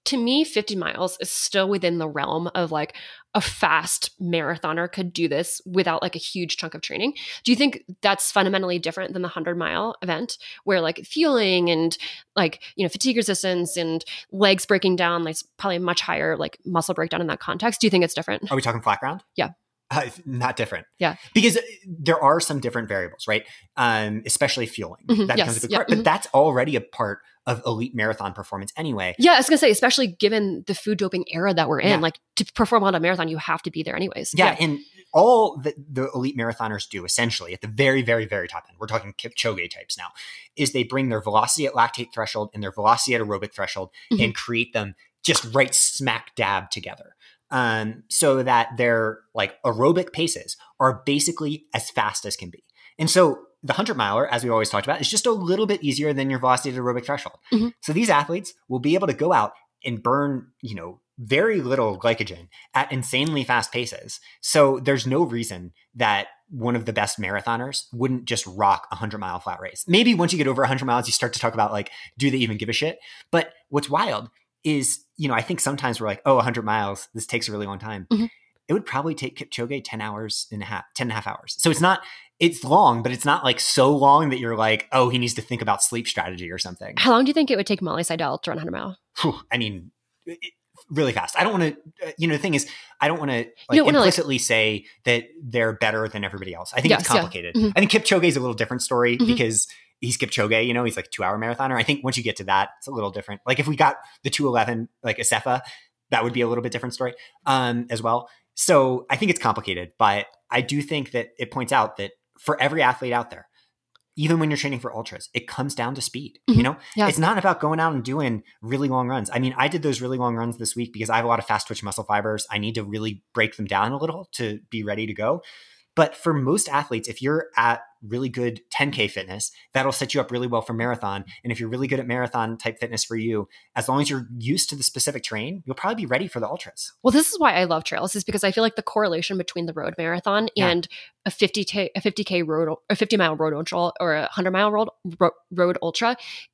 to me, fifty miles is still within the realm of like a fast marathoner could do this without like a huge chunk of training. Do you think that's fundamentally different than the hundred mile event where like fueling and like, you know, fatigue resistance and legs breaking down, like probably much higher like muscle breakdown in that context? Do you think it's different? Are we talking flat ground? Yeah. Uh, not different. Yeah. Because there are some different variables, right? Um, especially fueling. Mm-hmm. That Yes. becomes a big Yeah. part. But that's already a part of elite marathon performance anyway. Yeah, I was gonna say, especially given the food doping era that we're in, Yeah. like to perform on a marathon, you have to be there anyways. Yeah, and all that the elite marathoners do essentially at the very, very, very top end, we're talking Kipchoge types now, is they bring their velocity at lactate threshold and their velocity at aerobic threshold Mhm. and create them just right smack dab together. Um, so that their like aerobic paces are basically as fast as can be. And so the hundred miler, as we always talked about, is just a little bit easier than your velocity at aerobic threshold. Mhm. So these athletes will be able to go out and burn, you know, very little glycogen at insanely fast paces. So there's no reason that one of the best marathoners wouldn't just rock a hundred mile flat race. Maybe once you get over a hundred miles, you start to talk about like, do they even give a shit? But what's wild is, you know, I think sometimes we're like, oh, a hundred miles, this takes a really long time. Mhm. It would probably take Kipchoge ten hours and a half, ten and a half hours. So it's not, it's long, but it's not like so long that you're like, oh, he needs to think about sleep strategy or something. How long do you think it would take Molly Seidel to run one hundred mile? Whew, I mean, it, really fast. I don't want to, uh, you know, the thing is, I don't want to like don't wanna, like- implicitly say that they're better than everybody else. I think Yes, it's yeah. complicated. Mhm. I think Kipchoge is a little different story Mhm. because he's Kipchoge, you know, he's like a two hour marathoner. I think once you get to that, it's a little different. Like if we got the two eleven, like Asefa, that would be a little bit different story um, as well. So I think it's complicated, but I do think that it points out that for every athlete out there, even when you're training for ultras, it comes down to speed. Mhm. You know, Yeah. it's not about going out and doing really long runs. I mean, I did those really long runs this week because I have a lot of fast twitch muscle fibers. I need to really break them down a little to be ready to go. But for most athletes, if you're at really good ten K fitness, that'll set you up really well for marathon. And if you're really good at marathon type fitness for you, as long as you're used to the specific terrain, you'll probably be ready for the ultras. Well, this is why I love trails, is because I feel like the correlation between the road marathon Yeah. and a fifty K, a fifty K road, a fifty mile road ultra or a hundred mile road ro- road ultra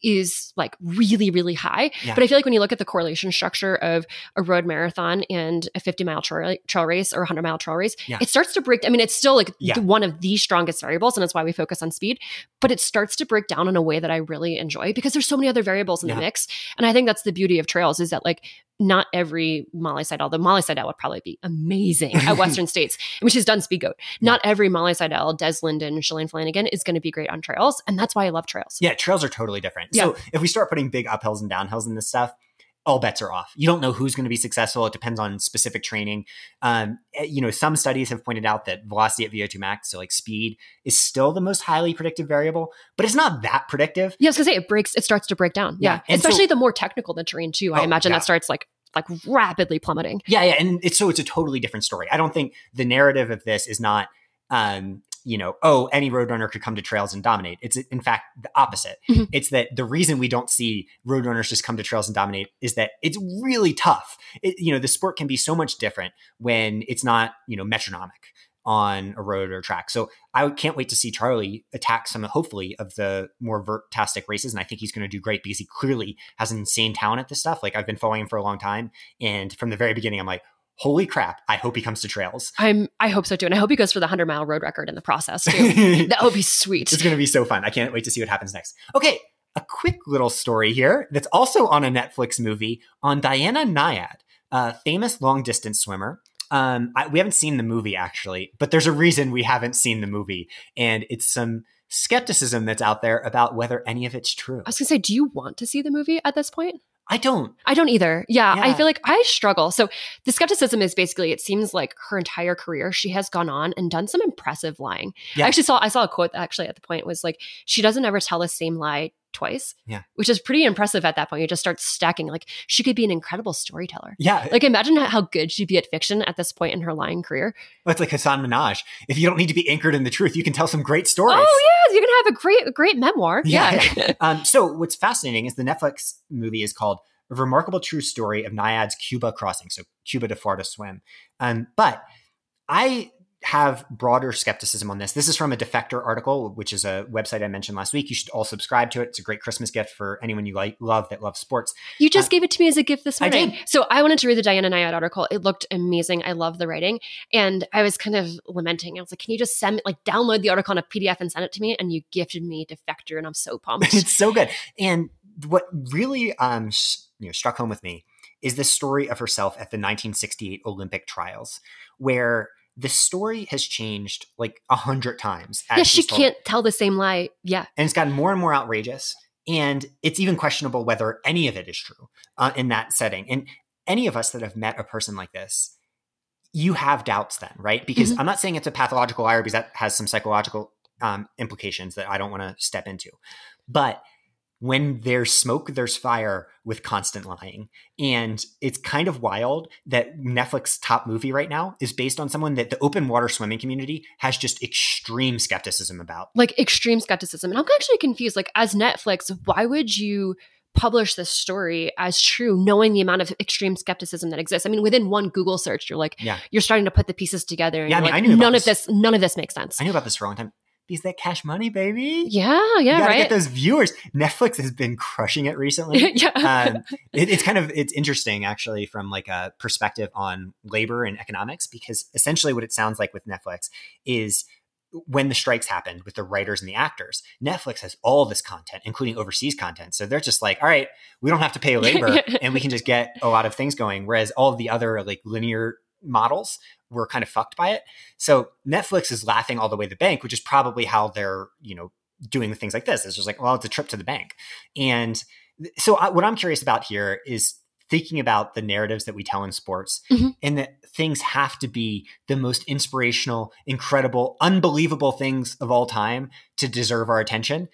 is like really, really high. Yeah. But I feel like when you look at the correlation structure of a road marathon and a fifty mile trail, trail race or a hundred mile trail race, Yeah. it starts to break. I mean, it's still like Yeah. the, one of the strongest variables, and that's why we focus on speed. But it starts to break down in a way that I really enjoy because there's so many other variables in Yeah. the mix. And I think that's the beauty of trails, is that like not every Molly Seidel, the Molly Seidel would probably be amazing at Western States. I mean, she's done Speed Goat. Not every Molly Seidel, Des Linden, Shalane Flanagan is going to be great on trails. And that's why I love trails. Yeah, trails are totally different. Yeah. So if we start putting big uphills and downhills in this stuff, all bets are off. You don't know who's going to be successful. It depends on specific training. Um, eh, you know, some studies have pointed out that velocity at V O two max, so like speed, is still the most highly predictive variable, but it's not that predictive. Yeah, I was going to say it breaks, it starts to break down. Yeah. Yeah. And Especially so- the more technical the terrain too. I Oh, imagine yeah. that starts like like rapidly plummeting. Yeah, yeah, and it's so it's a totally different story. I don't think the narrative of this is not, um, you know, oh, any roadrunner could come to trails and dominate. It's in fact the opposite. Mhm. It's that the reason we don't see roadrunners just come to trails and dominate is that it's really tough. It, you know, the sport can be so much different when it's not, you know, metronomic on a road or track. So I can't wait to see Charlie attack some, hopefully, of the more vert-tastic races. And I think he's going to do great because he clearly has an insane talent at this stuff. Like I've been following him for a long time. And from the very beginning, I'm like, holy crap, I hope he comes to trails. I'm I hope so too. And I hope he goes for the hundred mile road record in the process too. That would be sweet. It's going to be so fun. I can't wait to see what happens next. Okay, a quick little story here that's also on a Netflix movie on Diana Nyad, a famous long distance swimmer. Um, I, we haven't seen the movie actually, but there's a reason we haven't seen the movie. And it's some skepticism that's out there about whether any of it's true. I was gonna say, do you want to see the movie at this point? I don't. I don't either. Yeah, I Yeah. feel like I struggle. So the skepticism is basically, it seems like her entire career, she has gone on and done some impressive lying. Yeah. I actually saw, I saw a quote actually at the point was like, she doesn't ever tell the same lie twice. Yeah. Which is pretty impressive at that point. You just start stacking. Like she could be an incredible storyteller. Yeah. Like imagine how good she'd be at fiction at this point in her lying career. It's like Hassan Minaj. If you don't need to be anchored in the truth, you can tell some great stories. Oh yeah, you can have a great, a great memoir. Yeah. Yeah. um, so what's fascinating is the Netflix movie is called A Remarkable True Story of Nyad's Cuba Crossing. So Cuba to Florida Swim. Um, but I have broader skepticism on this. This is from a Defector article, which is a website I mentioned last week. You should all subscribe to it. It's a great Christmas gift for anyone you like, love that loves sports. You just uh, gave it to me as a gift this morning. I did. So I wanted to read the Diana Nyad article. It looked amazing. I love the writing. And I was kind of lamenting. I was like, can you just send me, like download the article on a P D F and send it to me? And you gifted me Defector, and I'm so pumped. It's so good. And what really um, you know, struck home with me is the story of herself at the nineteen sixty-eight Olympic trials, where the story has changed like a hundred times. Yeah, she can't tell the same lie. Yeah. And it's gotten more and more outrageous. And it's even questionable whether any of it is true uh, in that setting. And any of us that have met a person like this, you have doubts then, right? Because mm-hmm. I'm not saying it's a pathological liar, because that has some psychological um, implications that I don't want to step into. But when there's smoke, there's fire with constant lying. And it's kind of wild that Netflix's top movie right now is based on someone that the open water swimming community has just extreme skepticism about. Like extreme skepticism. And I'm actually confused. Like, as Netflix, why would you publish this story as true, knowing the amount of extreme skepticism that exists? I mean, within one Google search, you're like, yeah. you're starting to put the pieces together. And yeah, I mean, like, I knew none of this. this, none of this makes sense. I knew about this for a long time. Because that cash money, baby. Yeah, yeah, you gotta right. Get those viewers. Netflix has been crushing it recently. yeah. um, it, it's kind of it's interesting actually from like a perspective on labor and economics, because essentially what it sounds like with Netflix is when the strikes happened with the writers and the actors, Netflix has all this content, including overseas content. So they're just like, all right, we don't have to pay labor and we can just get a lot of things going. Whereas all of the other like linear models were kind of fucked by it. So Netflix is laughing all the way to the bank, which is probably how they're, you know, doing things like this. It's just like, well, it's a trip to the bank. And so I, what I'm curious about here is thinking about the narratives that we tell in sports, mm-hmm. and that things have to be the most inspirational, incredible, unbelievable things of all time to deserve our attention,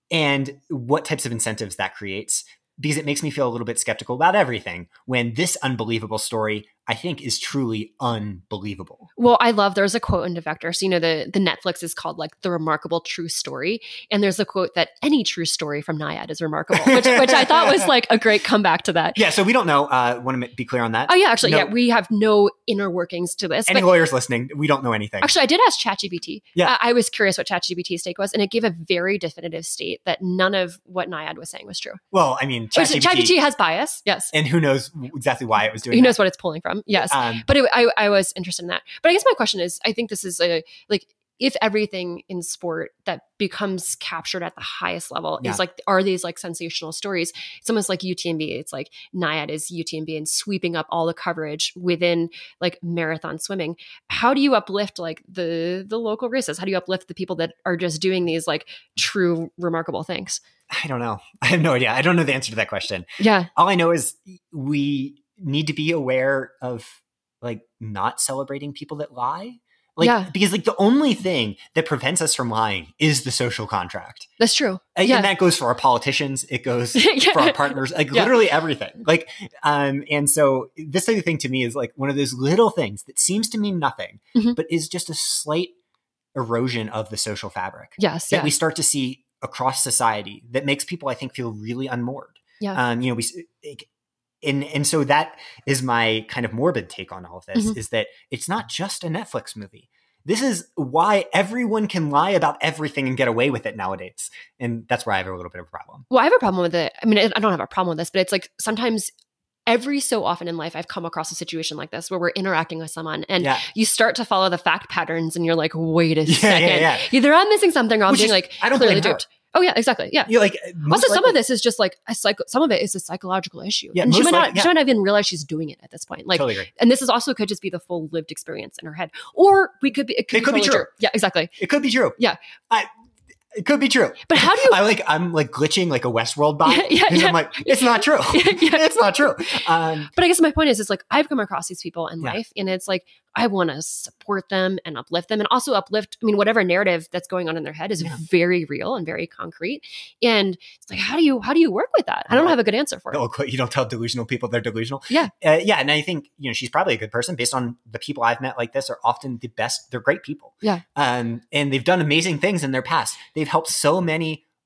and what types of incentives that creates. Because it makes me feel a little bit skeptical about everything when this unbelievable story, I think, is truly unbelievable. Well, I love, there's a quote in Defector. So, you know, the, the Netflix is called like The Remarkable True Story. And there's a quote that any true story from Nyad is remarkable, which, which I thought was like a great comeback to that. Yeah. So we don't know. Uh, want to be clear on that? Oh, yeah. Actually, no, yeah. We have no inner workings to this. Any lawyers listening, we don't know anything. Actually, I did ask ChatGPT. Yeah. I, I was curious what ChatGPT's take was, and it gave a very definitive state that none of what Nyad was saying was true. Well, I mean, ChatGPT, ChatGPT has bias. Yes. And who knows exactly why it was doing Who that. knows what it's pulling from. Yes. Um, but it, I, I was interested in that. But I guess my question is, I think this is a, like, if everything in sport that becomes captured at the highest level yeah. is like, are these like sensational stories? It's almost like U T M B. It's like Nyad is U T M B and sweeping up all the coverage within like marathon swimming. How do you uplift like the, the local races? How do you uplift the people that are just doing these like true, remarkable things? I don't know. I have no idea. I don't know the answer to that question. Yeah. All I know is we need to be aware of like not celebrating people that lie. Like, yeah. because like the only thing that prevents us from lying is the social contract. That's true. And, yeah. and that goes for our politicians. It goes yeah. for our partners, like yeah. literally everything. Like, um, and so this type of thing to me is like one of those little things that seems to mean nothing, mm-hmm. but is just a slight erosion of the social fabric. Yes. That yeah. we start to see across society that makes people, I think, feel really unmoored. Yeah. Um, you know, we, and, and so that is my kind of morbid take on all of this, mm-hmm. is that it's not just a Netflix movie. This is why everyone can lie about everything and get away with it nowadays. And that's where I have a little bit of a problem. Well, I have a problem with it. I mean, I don't have a problem with this, but it's like sometimes every so often in life, I've come across a situation like this where we're interacting with someone and yeah. you start to follow the fact patterns and you're like, wait a yeah, second. Yeah, yeah. Either I'm missing something or I'm Which being is, like I don't clearly duped. Oh yeah, exactly. Yeah. You're like, also, likely, some of this is just like a psycho. Some of it is a psychological issue, yeah, and she might, like, not, yeah. she might not even realize she's doing it at this point. Like, totally agree. And this is also could just be the full lived experience in her head, or we could be. It could, it be, could totally be true. true. Yeah, exactly. It could be true. Yeah. I, It could be true. But how do you? I like. I'm like glitching like a Westworld bot. Yeah, yeah, yeah. I'm like, it's not true. yeah. It's not true. Um, but I guess my point is, is like I've come across these people in yeah. life, and it's like I want to support them and uplift them, and also uplift. I mean, whatever narrative that's going on in their head is yeah. very real and very concrete. And it's like, how do you how do you work with that? I don't have a good answer for it. No, you don't tell delusional people they're delusional. Yeah, uh, yeah. And I think you know she's probably a good person based on the people I've met like this are often the best. They're great people. Yeah. Um, and they've done amazing things in their past. They've helped so many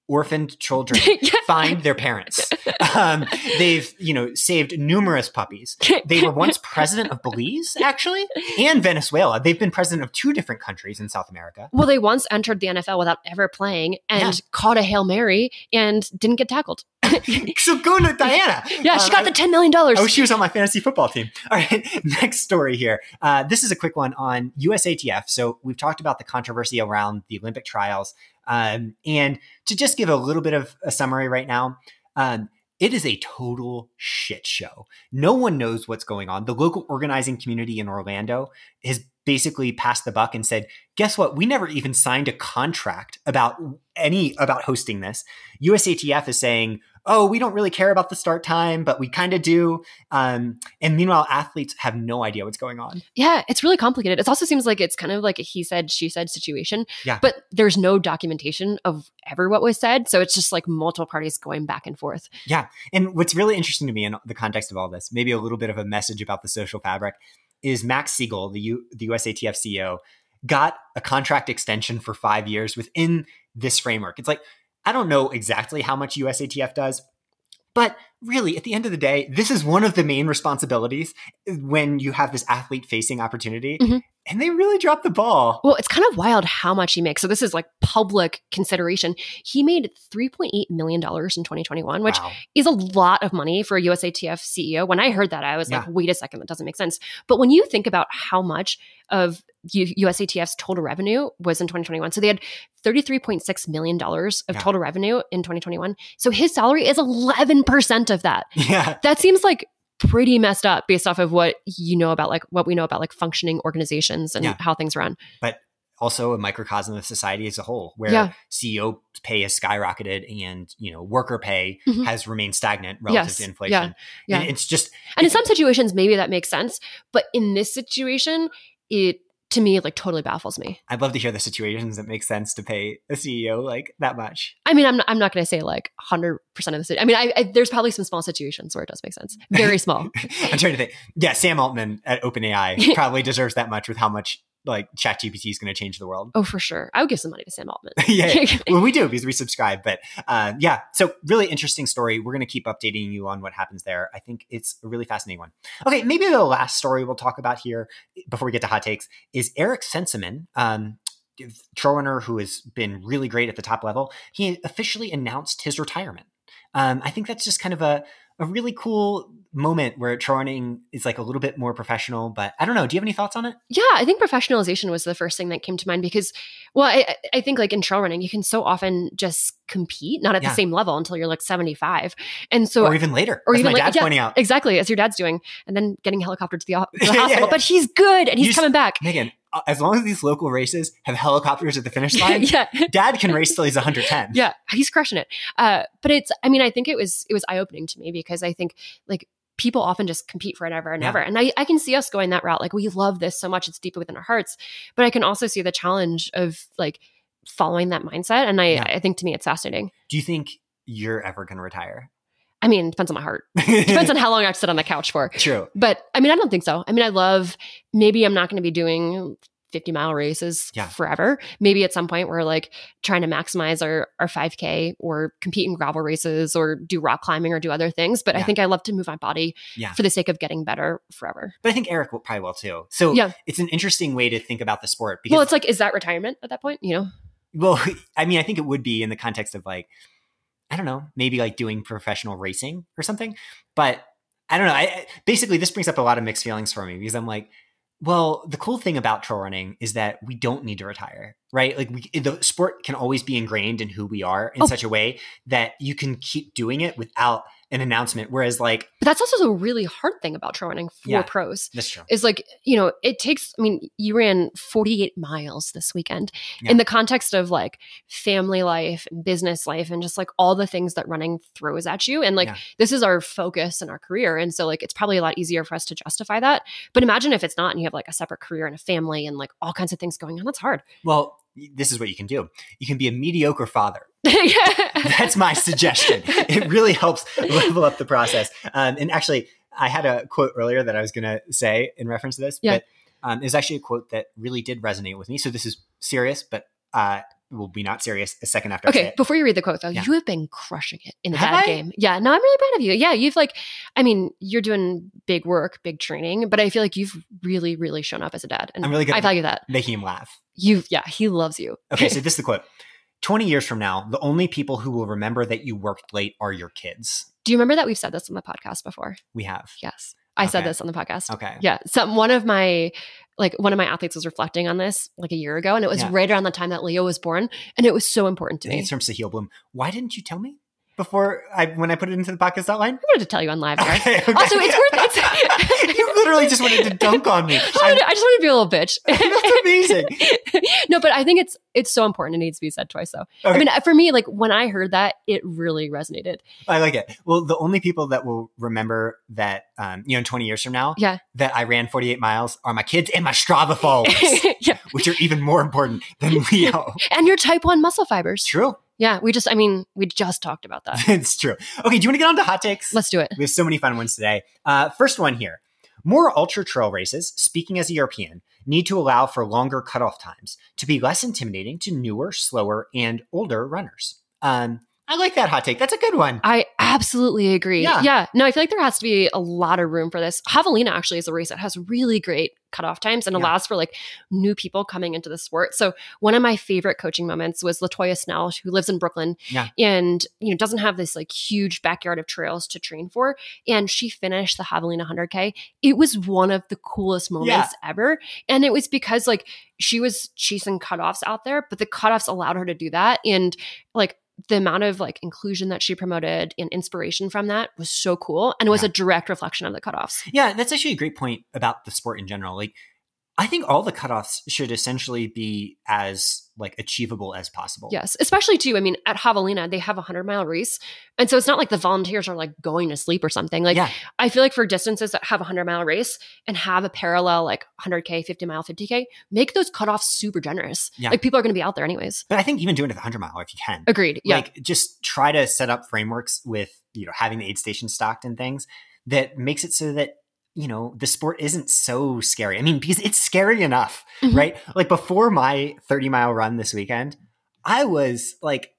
orphaned children find their parents. Um, they've, you know, saved numerous puppies. They were once president of Belize, actually, and Venezuela. They've been president of two different countries in South America. Well, they once entered the N F L without ever playing and yeah. caught a Hail Mary and didn't get tackled. So go to Diana. Yeah, she um, got the ten million dollars. I wish she was on my fantasy football team. All right, next story here. Uh, this is a quick one on U S A T F. So we've talked about the controversy around the Olympic trials. Um, and to just give a little bit of a summary right now, um, it is a total shit show. No one knows what's going on. The local organizing community in Orlando has basically passed the buck and said, guess what? We never even signed a contract about any, about hosting this. U S A T F is saying, oh, we don't really care about the start time, but we kind of do. Um, and meanwhile, athletes have no idea what's going on. Yeah, it's really complicated. It also seems like it's kind of like a he said, she said situation. Yeah. But there's no documentation of ever what was said. So it's just like multiple parties going back and forth. Yeah. And what's really interesting to me in the context of all this, maybe a little bit of a message about the social fabric, is Max Siegel, the, U, the U S A T F C E O, got a contract extension for five years within this framework. It's like, I don't know exactly how much U S A T F does, but really, at the end of the day, this is one of the main responsibilities when you have this athlete-facing opportunity. Mm-hmm. And they really dropped the ball. Well, it's kind of wild how much he makes. So this is like public consideration. He made three point eight million dollars in twenty twenty-one, which wow. is a lot of money for a U S A T F C E O. When I heard that, I was yeah. like, wait a second, that doesn't make sense. But when you think about how much of U S A T F's total revenue was in twenty twenty-one, so they had thirty-three point six million dollars of yeah. total revenue in twenty twenty-one. So his salary is eleven percent of that. Yeah. That seems like pretty messed up based off of what you know about like what we know about like functioning organizations and yeah. how things run. But also a microcosm of society as a whole, where yeah. C E O pay has skyrocketed and, you know, worker pay mm-hmm. has remained stagnant relative yes. to inflation. Yeah. Yeah. And it's just, and in some situations, maybe that makes sense. But in this situation, it, to me, like totally baffles me. I'd love to hear the situations that make sense to pay a C E O like that much. I mean, I'm not, I'm not going to say like one hundred percent of the city. I mean, I, I, there's probably some small situations where it does make sense. Very small. I'm trying to think. Yeah, Sam Altman at OpenAI probably deserves that much with how much like ChatGPT is going to change the world. Oh, for sure. I would give some money to Sam Altman. yeah, yeah. Well, we do because we subscribe. But uh, yeah, so really interesting story. We're going to keep updating you on what happens there. I think it's a really fascinating one. Okay, maybe the last story we'll talk about here before we get to hot takes is Eric Senseman, um, trail runner who has been really great at the top level. He officially announced his retirement. Um, I think that's just kind of a, a really cool moment where trail running is like a little bit more professional, but I don't know. Do you have any thoughts on it? Yeah, I think professionalization was the first thing that came to mind because, well, I, I think like in trail running, you can so often just compete, not at yeah. the same level until you're like seventy-five. And so, or even later, or as even my like, dad's yeah, pointing out. Exactly, as your dad's doing, and then getting helicoptered to the, to the hospital. yeah, yeah. But he's good and he's you coming just, back. Megan, as long as these local races have helicopters at the finish line, yeah. Dad can race till he's one hundred ten. Yeah, he's crushing it. Uh, but it's, I mean, I think it was, it was eye-opening to me because I think like people often just compete forever and ever. Yeah. And I, I can see us going that route. Like we love this so much. It's deep within our hearts, but I can also see the challenge of like following that mindset. And I, yeah. I think to me, it's fascinating. Do you think you're ever going to retire? I mean, it depends on my heart. It depends on how long I sit on the couch for. True. But I mean, I don't think so. I mean, I love, maybe I'm not going to be doing fifty mile races yeah. forever. Maybe at some point we're like trying to maximize our, our five K or compete in gravel races or do rock climbing or do other things. But yeah. I think I love to move my body yeah. for the sake of getting better forever. But I think Eric will probably will too. So yeah. it's an interesting way to think about the sport. Because, well, it's like, is that retirement at that point? You know? Well, I mean, I think it would be in the context of like, I don't know, maybe like doing professional racing or something. But I don't know. I basically, this brings up a lot of mixed feelings for me because I'm like, well, the cool thing about trail running is that we don't need to retire, right? Like we, the sport can always be ingrained in who we are in oh. such a way that you can keep doing it without an announcement. Whereas like, but that's also a really hard thing about trail running for yeah, pros. That's true. Is like, you know, it takes, I mean, you ran forty-eight miles this weekend yeah. in the context of like family life and business life and just like all the things that running throws at you. And like, yeah. this is our focus in our career. And so like, it's probably a lot easier for us to justify that. But imagine if it's not, and you have like a separate career and a family and like all kinds of things going on. That's hard. Well, this is what you can do. You can be a mediocre father. That's my suggestion. It really helps level up the process. Um, and actually, I had a quote earlier that I was going to say in reference to this, yeah. but um, it was actually a quote that really did resonate with me. So this is serious, but uh, will be not serious a second after I say Okay, it. before you read the quote, though, Yeah. you have been crushing it in the Have dad I? game. Yeah, no, I'm really proud of you. Yeah, you've like, I mean, you're doing big work, big training, but I feel like you've really, really shown up as a dad. And I'm really good I at value that. making him laugh. You, yeah, he loves you. Okay, so this is the quote. twenty years from now, the only people who will remember that you worked late are your kids. Do you remember that we've said this on the podcast before? We have. Yes. I said Okay. this on the podcast. Okay. Yeah. Some one of my like one of my athletes was reflecting on this like a year ago, and it was Yeah. right around the time that Leo was born, and it was so important to I think me. it's from Sahil Bloom. Why didn't you tell me before I when I put it into the podcast outline? I wanted to tell you on live. There. Okay, okay. Also, it's worth it's You literally just wanted to dunk on me. I just wanted- I just want to be a little bitch. That's amazing. No, but I think it's it's so important. It needs to be said twice, though. Okay. I mean, for me, like when I heard that, it really resonated. I like it. Well, the only people that will remember that, um, you know, twenty years from now, Yeah. that I ran forty-eight miles are my kids and my Strava followers, Yeah, which are even more important than Leo. and your type one muscle fibers. True. Yeah, we just, I mean, we just talked about that. It's true. Okay, do you want to get on to hot takes? Let's do it. We have so many fun ones today. Uh, first one here. More ultra trail races, speaking as a European, need to allow for longer cutoff times to be less intimidating to newer, slower, and older runners. Um, I like that hot take. That's a good one. I absolutely agree. Yeah. Yeah. No, I feel like there has to be a lot of room for this. Javelina actually is a race that has really great cutoff times and Yeah. allows for like new people coming into the sport. So one of my favorite coaching moments was Latoya Snell, who lives in Brooklyn Yeah. and, you know, doesn't have this like huge backyard of trails to train for. And she finished the Javelina one hundred K. It was one of the coolest moments ever. And it was because like she was chasing cutoffs out there, but the cutoffs allowed her to do that. And like, the amount of like inclusion that she promoted and inspiration from that was so cool and it was Yeah. a direct reflection of the cutoffs. Yeah, that's actually a great point about the sport in general. Like, I think all the cutoffs should essentially be as like achievable as possible. Yes, especially too. I mean, at Javelina, they have a hundred mile race, and so it's not like the volunteers are like going to sleep or something. Like, Yeah. I feel like for distances that have a hundred mile race and have a parallel like one hundred K, fifty mile, fifty K, make those cutoffs super generous. Yeah. Like people are going to be out there anyways. But I think even doing it at the hundred mile if you can. Agreed. Yeah. Like just try to set up frameworks with, you know, having the aid station stocked and things that makes it so that, you know, the sport isn't so scary. I mean, because it's scary enough, Mhm. right? Like before my thirty mile run this weekend, I was like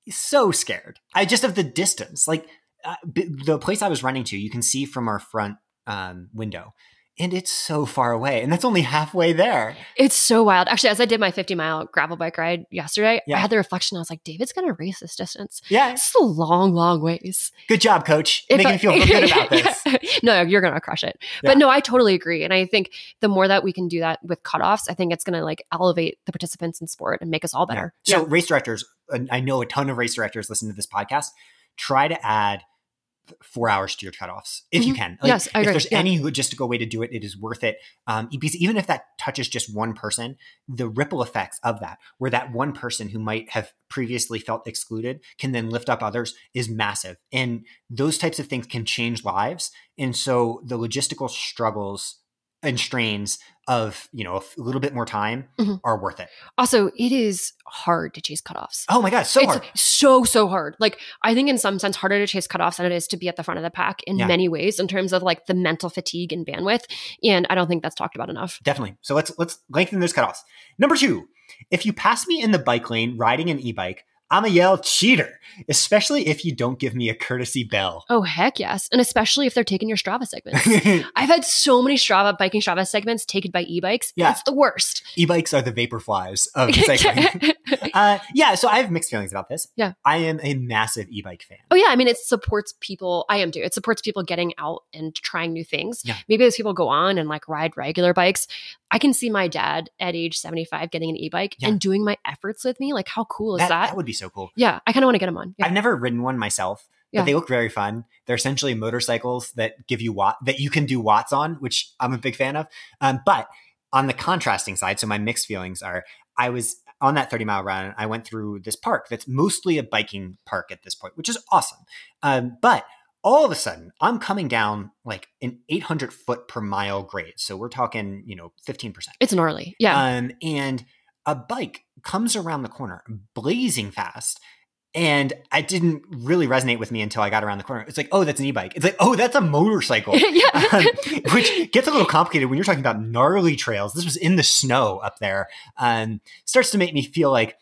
so scared. I just of the distance, like uh, b- the place I was running to, you can see from our front um, window. And it's so far away. And that's only halfway there. It's so wild. Actually, as I did my fifty mile gravel bike ride yesterday, Yeah. I had the reflection. I was like, David's going to race this distance. Yeah. It's a long, long ways. Good job, coach. If Making I- me feel good about this. No, you're going to crush it. Yeah. But no, I totally agree. And I think the more that we can do that with cutoffs, I think it's going to like elevate the participants in sport and make us all better. So race directors, and I know a ton of race directors listen to this podcast, try to add four hours to your cutoffs if you Mhm. can. Like, Yes, I if agree. there's Yeah. any logistical way to do it, it is worth it. Um, because even if that touches just one person, the ripple effects of that, where that one person who might have previously felt excluded can then lift up others, is massive. And those types of things can change lives. And so the logistical struggles and strains of, you know, a f- little bit more time Mhm. are worth it. Also, it is hard to chase cutoffs. Oh my God, so it's hard. so, so hard. Like, I think in some sense, harder to chase cutoffs than it is to be at the front of the pack in Yeah. many ways in terms of like the mental fatigue and bandwidth. And I don't think that's talked about enough. Definitely. So let's let's lengthen those cutoffs. Number two, if you pass me in the bike lane riding an e-bike, I'm a yell cheater, especially if you don't give me a courtesy bell. Oh, heck yes. And especially if they're taking your Strava segments. I've had so many Strava, biking Strava segments taken by e-bikes. Yeah. It's the worst. E-bikes are the vapor flies of cycling. uh, yeah, so I have mixed feelings about this. Yeah. I am a massive e-bike fan. Oh yeah, I mean it supports people. I am too. It supports people getting out and trying new things. Yeah. Maybe as people go on and like ride regular bikes, I can see my dad at age seventy-five getting an e-bike Yeah. and doing my efforts with me. Like how cool is That, that? that would be so cool. Yeah, I kind of want to get him on. Yeah. I've never ridden one myself, Yeah. but they look very fun. They're essentially motorcycles that give you watt that you can do watts on, which I'm a big fan of. Um, but on the contrasting side, so my mixed feelings are, I was on that thirty mile run. I went through this park that's mostly a biking park at this point, which is awesome. Um, but all of a sudden, I'm coming down like an eight hundred foot per mile grade. So we're talking, you know, fifteen percent. It's gnarly. Yeah. Um, and a bike comes around the corner blazing fast. And it didn't really resonate with me until I got around the corner. It's like, oh, that's an e-bike. It's like, oh, that's a motorcycle. yeah. Um, which gets a little complicated when you're talking about gnarly trails. This was in the snow up there. Um, starts to make me feel like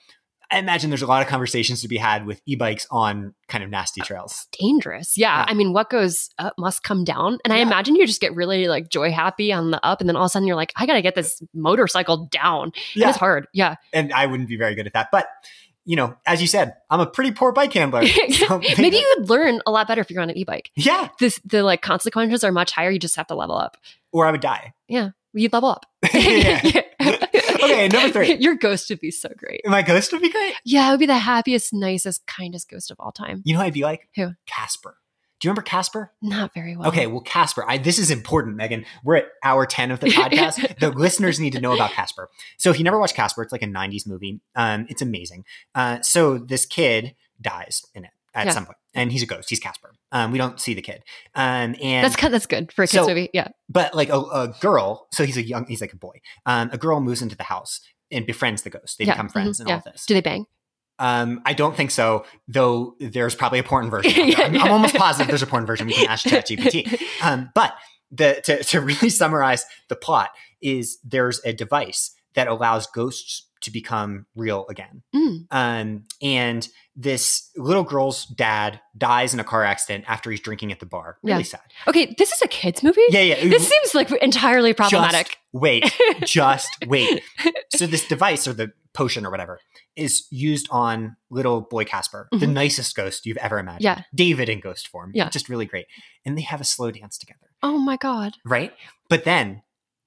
I imagine there's a lot of conversations to be had with e-bikes on kind of nasty trails. Dangerous. Yeah. Yeah. I mean, what goes up must come down. And I Yeah. imagine you just get really like joy happy on the up. And then all of a sudden you're like, I got to get this motorcycle down. Yeah. And it's hard. Yeah. And I wouldn't be very good at that. But, you know, as you said, I'm a pretty poor bike handler. So Maybe you would learn a lot better if you're on an e-bike. Yeah. This, the like consequences are much higher. You just have to level up. Or I would die. Yeah. You'd level up. Yeah. Okay, number three. Your ghost would be so great. My ghost would be great. Yeah, it would be the happiest, nicest, kindest ghost of all time. You know who I'd be like? Who? Casper. Do you remember Casper? Not very well. Okay, well, Casper, I, this is important, Megan. We're at hour ten of the podcast. The listeners need to know about Casper. So if you never watched Casper, it's like a nineties movie. Um, it's amazing. Uh, so this kid dies in it at Yeah. some point, and he's a ghost. He's Casper. Um, we don't see the kid. Um, and That's kind that's good for a kids So- movie. Yeah. but like a, a girl, so he's a young, he's like a boy. Um, a girl moves into the house and befriends the ghost. They Yeah, become friends mhm, and yeah. all this. Do they bang? Um, I don't think so, though there's probably a porn version. Out there. I'm, I'm almost positive there's a porn version. We can ask ChatGPT. Um, but the, to, to really summarize the plot is there's a device that allows ghosts to become real again. Mm. Um, and this little girl's dad dies in a car accident after he's drinking at the bar. Really Yeah. sad. Okay, this is a kids movie? Yeah, yeah. This seems like entirely problematic. Just wait. Just wait. So this device or the potion or whatever is used on little boy Casper, the Mhm. nicest ghost you've ever imagined. Yeah. David in ghost form. Yeah. Just really great. And they have a slow dance together, Oh my God. right? But then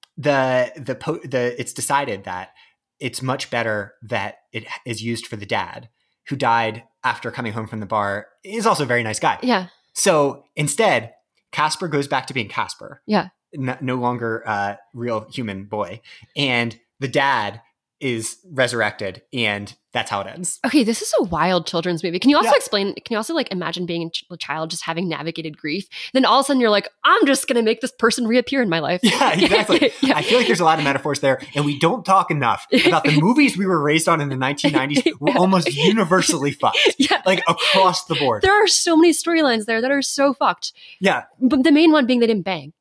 the the po- the it's decided that it's much better that it is used for the dad who died after coming home from the bar. Is also a very nice guy. Yeah. So instead, Casper goes back to being Casper. Yeah. No, no longer a real human boy. And the dad is resurrected, and that's how it ends. Okay, this is a wild children's movie. Can you also Yeah. explain? Can you also like imagine being a ch- a child just having navigated grief? Then all of a sudden you're like, I'm just going to make this person reappear in my life. Yeah, exactly. Yeah. I feel like there's a lot of metaphors there, and we don't talk enough about the movies we were raised on in the nineteen nineties were almost universally fucked, Yeah. like across the board. There are so many storylines there that are so fucked. Yeah. But the main one being they didn't bang.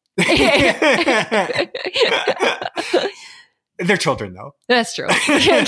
They're children, though. That's true. Okay,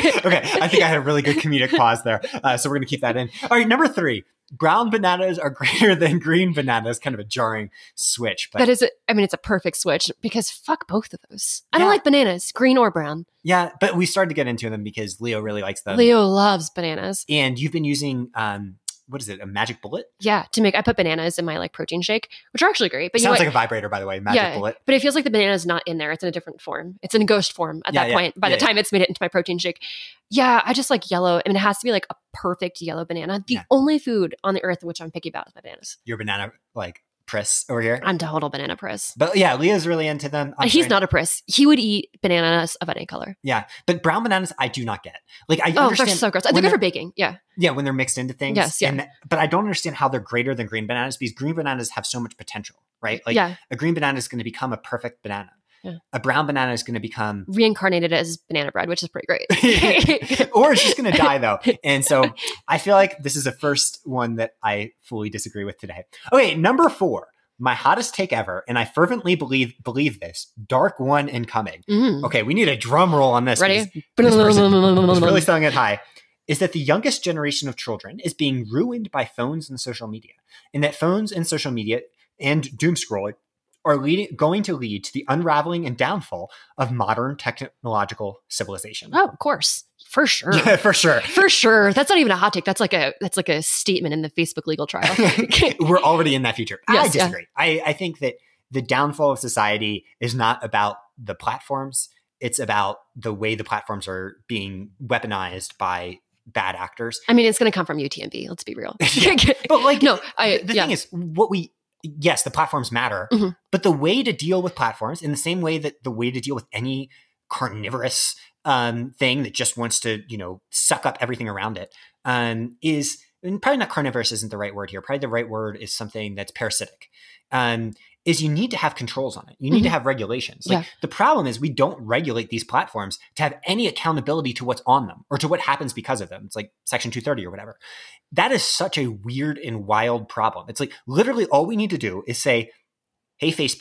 I think I had a really good comedic pause there, uh, so we're going to keep that in. All right, number three. Brown bananas are greater than green bananas. Kind of a jarring switch, but That is, a, I mean, it's a perfect switch because fuck both of those. I don't Yeah. like bananas, green or brown. yeah. But we started to get into them because Leo really likes them. Leo loves bananas. And you've been using um, what is it? A magic bullet? Yeah, to make I put bananas in my like protein shake, which are actually great. But you know Sounds what? like a vibrator, by the way. Magic Yeah. bullet. But it feels like the banana's not in there. It's in a different form. It's in a ghost form at Yeah, that yeah. point. By Yeah, the time it's made it into my protein shake. Yeah, I just like yellow. I mean, it has to be like a perfect yellow banana. The Yeah. only food on the earth in which I'm picky about is my bananas. Your banana like priss over here. I'm total banana priss. But yeah, Leo's really into them. I'm And he's sorry. not a priss. He would eat bananas of any color. Yeah, but brown bananas I do not get. Like I Oh, they're understand. so gross. They're when good for baking. Yeah. Yeah, when they're mixed into things. Yes, yeah. And, but I don't understand how they're greater than green bananas because green bananas have so much potential, right? Like yeah. a green banana is going to become a perfect banana. Yeah. A brown banana is going to become, Reincarnated as banana bread, which is pretty great. or it's just going to die though. And so I feel like this is the first one that I fully disagree with today. Okay, number four, my hottest take ever, and I fervently believe believe this. Dark one incoming. Mm. Okay, we need a drum roll on this. Ready? because this person is really selling it high. Is that the youngest generation of children is being ruined by phones and social media, and that phones and social media and doom scrolling are leading, going to lead to the unraveling and downfall of modern technological civilization. Oh, of course. For sure. Yeah, for sure. For sure. That's not even a hot take. That's like a that's like a statement in the Facebook legal trial. We're already in that future. I Yes, yeah. disagree. I, I think that the downfall of society is not about the platforms. It's about the way the platforms are being weaponized by bad actors. I mean, it's going to come from U T M B. Let's be real. Yeah. But like, no, I the yeah. thing is, what we, yes, the platforms matter, Mhm. but the way to deal with platforms in the same way that the way to deal with any carnivorous um, thing that just wants to, you know, suck up everything around it um, is, and probably not carnivorous isn't the right word here. Probably the right word is something that's parasitic. Um, is you need to have controls on it. You need Mhm. to have regulations. Like Yeah. the problem is we don't regulate these platforms to have any accountability to what's on them or to what happens because of them. It's like Section two thirty or whatever. That is such a weird and wild problem. It's like literally all we need to do is say, hey, Facebook,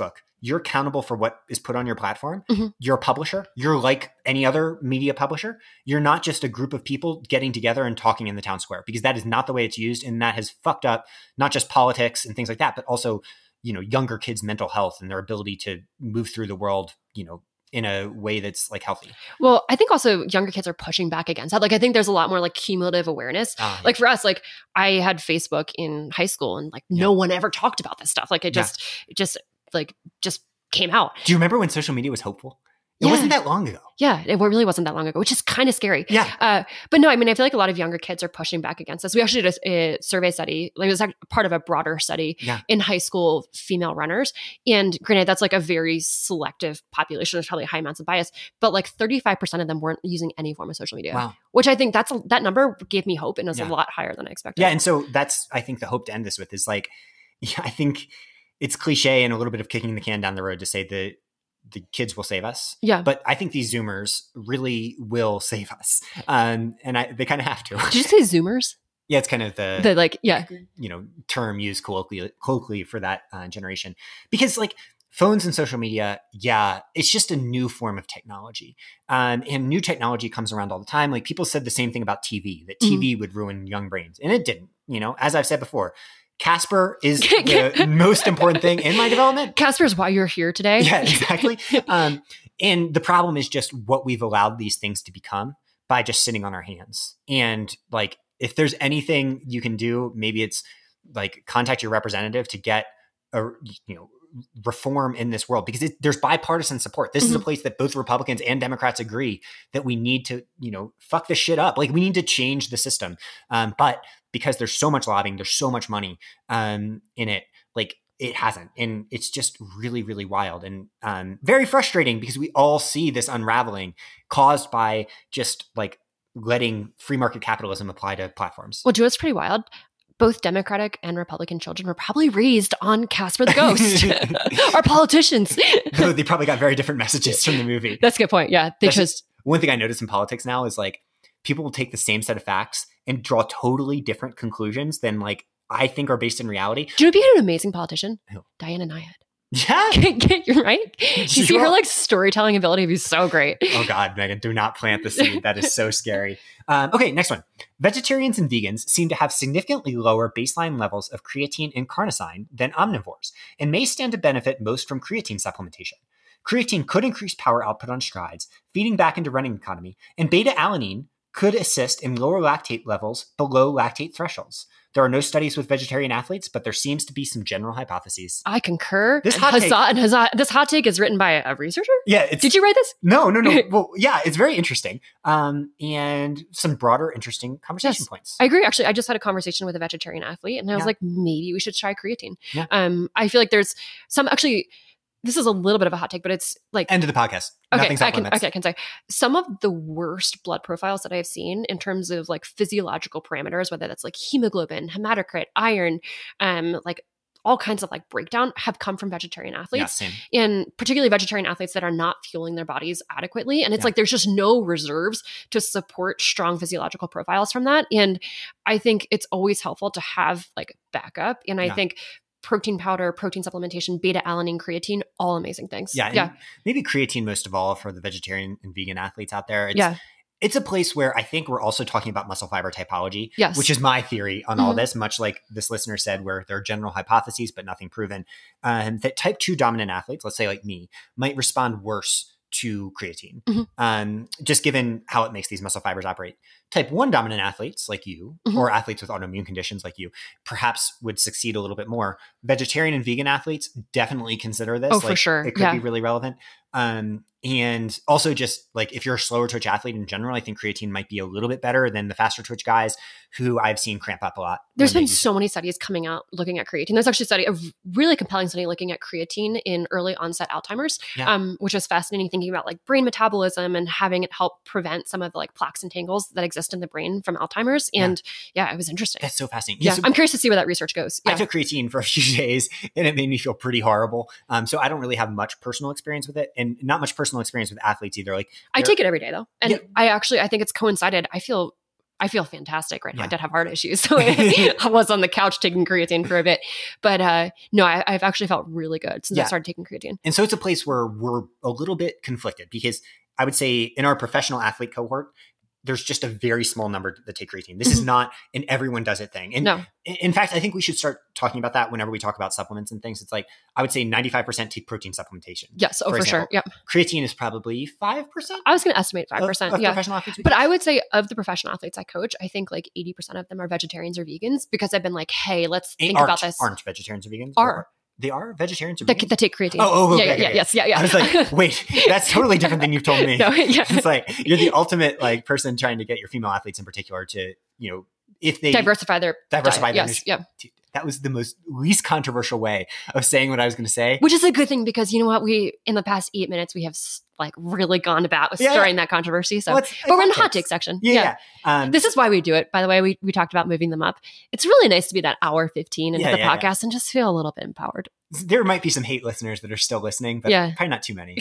you're accountable for what is put on your platform. Mm-hmm. You're a publisher. You're like any other media publisher. You're not just a group of people getting together and talking in the town square, because that is not the way it's used. And that has fucked up not just politics and things like that, but also, you know, younger kids' mental health and their ability to move through the world, you know, in a way that's like healthy. Well, I think also younger kids are pushing back against that. Like, I think there's a lot more like cumulative awareness. Uh, like for us, like I had Facebook in high school and like Yeah. no one ever talked about this stuff. Like it Yeah. just, it just like just came out. Do you remember when social media was hopeful? It Yeah. wasn't that long ago. Yeah, it really wasn't that long ago, which is kind of scary. Yeah. Uh, but no, I mean, I feel like a lot of younger kids are pushing back against this. We actually did a, a survey study, like it was actually part of a broader study Yeah. in high school female runners. And granted, that's like a very selective population. There's probably high amounts of bias, but like thirty-five percent of them weren't using any form of social media, Wow. which I think that's a, that number gave me hope and is Yeah. a lot higher than I expected. Yeah. And so that's, I think, the hope to end this with is like, yeah, I think it's cliche and a little bit of kicking the can down the road to say that the kids will save us. Yeah. But I think these Zoomers really will save us. Um, and I, they kind of have to. Did you say Zoomers? Yeah, it's kind of the, The like, yeah. you know, term used colloquially, colloquially for that uh, generation. Because like phones and social media, yeah, it's just a new form of technology. Um, and new technology comes around all the time. Like people said the same thing about T V, that T V mm-hmm. would ruin young brains. And it didn't. You know, as I've said before, Casper is the most important thing in my development. Casper is why you're here today. Yeah, exactly. Um, and the problem is just what we've allowed these things to become by just sitting on our hands. And like, if there's anything you can do, maybe it's like contact your representative to get a, you know, reform in this world, because it, there's bipartisan support. This mm-hmm. is a place that both Republicans and Democrats agree that we need to, you know, fuck this shit up. Like we need to change the system. Um, but because there's so much lobbying, there's so much money um, in it, like it hasn't. And it's just really, really wild and um, very frustrating, because we all see this unraveling caused by just like letting free market capitalism apply to platforms. Well, Joe, it's pretty wild. Both Democratic and Republican children were probably raised on Casper the Ghost. Our politicians. They probably got very different messages from the movie. That's a good point. Yeah. They That's just just, one thing I notice in politics now is like people will take the same set of facts and draw totally different conclusions than like I think are based in reality. Do you know who an amazing politician? Who? Diana Nyad. Yeah. You're right. You She see her will. like storytelling ability be so great. Oh God, Megan, do not plant the seed. That is so scary. Um, okay, next one. Vegetarians and vegans seem to have significantly lower baseline levels of creatine and carnosine than omnivores, and may stand to benefit most from creatine supplementation. Creatine could increase power output on strides, feeding back into running economy, and beta-alanine could assist in lower lactate levels below lactate thresholds. There are no studies with vegetarian athletes, but there seems to be some general hypotheses. I concur. This And hot take- Huzzah- and Huzzah- this hot take is written by a researcher? Yeah, it's, Did you write this? No, no, no. Well, yeah, it's very interesting. Um, and some broader, interesting conversation Yes. points. I agree. Actually, I just had a conversation with a vegetarian athlete, and I was Yeah. like, maybe we should try creatine. Yeah. Um, I feel like there's some actually. This is a little bit of a hot take, but it's like End of the podcast. okay. Nothing's I off can limits. okay. I can say some of the worst blood profiles that I've seen in terms of like physiological parameters, whether that's like hemoglobin, hematocrit, iron, um, like all kinds of like breakdown, have come from vegetarian Yeah, athletes. same. And particularly vegetarian athletes that are not fueling their bodies adequately. And it's Yeah. like there's just no reserves to support strong physiological profiles from that. And I think it's always helpful to have like backup. And I Yeah. think protein powder, protein supplementation, beta-alanine, creatine, all amazing things. Yeah, and Yeah. maybe creatine most of all for the vegetarian and vegan athletes out there. It's, Yeah. It's a place where I think we're also talking about muscle fiber typology, Yes. which is my theory on all Mhm. this, much like this listener said, where there are general hypotheses, but nothing proven. Um, that type two dominant athletes, let's say like me, might respond worse to creatine, Mhm. um, just given how it makes these muscle fibers operate. Type one dominant athletes like you, Mhm. or athletes with autoimmune conditions like you, perhaps would succeed a little bit more. Vegetarian and vegan athletes definitely consider this. Oh, for Like, sure. It could Yeah. be really relevant. Um, and also just like if you're a slower twitch athlete in general, I think creatine might be a little bit better than the faster twitch guys who I've seen cramp up a lot. There's when been they use so many studies coming out looking at creatine. There's actually a study, a really compelling study looking at creatine in early onset Alzheimer's, Yeah. um, which was fascinating, thinking about like brain metabolism and having it help prevent some of the like plaques and tangles that exist in the brain from Alzheimer's. And yeah, it was interesting. That's so fascinating. Yeah, so I'm curious to see where that research goes. I Yeah. took creatine for a few days and it made me feel pretty horrible. Um, so I don't really have much personal experience with it, and not much personal experience with athletes either. Like I they're- take it every day though. And Yeah. I actually, I think it's coincided. I feel I feel fantastic right now. Yeah. I did have heart issues. So I was on the couch taking creatine for a bit. But uh, no, I, I've actually felt really good since Yeah. I started taking creatine. And so it's a place where we're a little bit conflicted because I would say in our professional athlete cohort, there's just a very small number that take creatine. This mm-hmm. is not an everyone does it thing. And no. in fact, I think we should start talking about that whenever we talk about supplements and things. It's like, I would say ninety-five percent take protein supplementation. Yes. Oh, for, for sure. Yep. Creatine is probably five percent. I was going to estimate five percent. Of, of yeah. professional athletes. But I would say of the professional athletes I coach, I think like eighty percent of them are vegetarians or vegans because I've been like, hey, let's think aren't, about this. Aren't vegetarians or vegans? Are. Or, they are vegetarians or that, vegans? that take creatine. Oh, oh, okay, yeah, okay, yeah, okay. yes, yeah, yeah. I was like, wait, that's totally different than you've told me. No, yeah. It's like, you're the ultimate like person trying to get your female athletes in particular to, you know, if they diversify their diversify diet. their Yes, yeah. Dude, that was the most least controversial way of saying what I was going to say. Which is a good thing because you know what? We, in the past eight minutes, we have like really gone about with yeah, stirring yeah. that controversy. So, well, but we're in the hot take section. Yeah. yeah. yeah. Um, this is why we do it. By the way, we, we talked about moving them up. It's really nice to be that hour fifteen into yeah, the yeah, podcast yeah. and just feel a little bit empowered. There might be some hate listeners that are still listening, but yeah. probably not too many.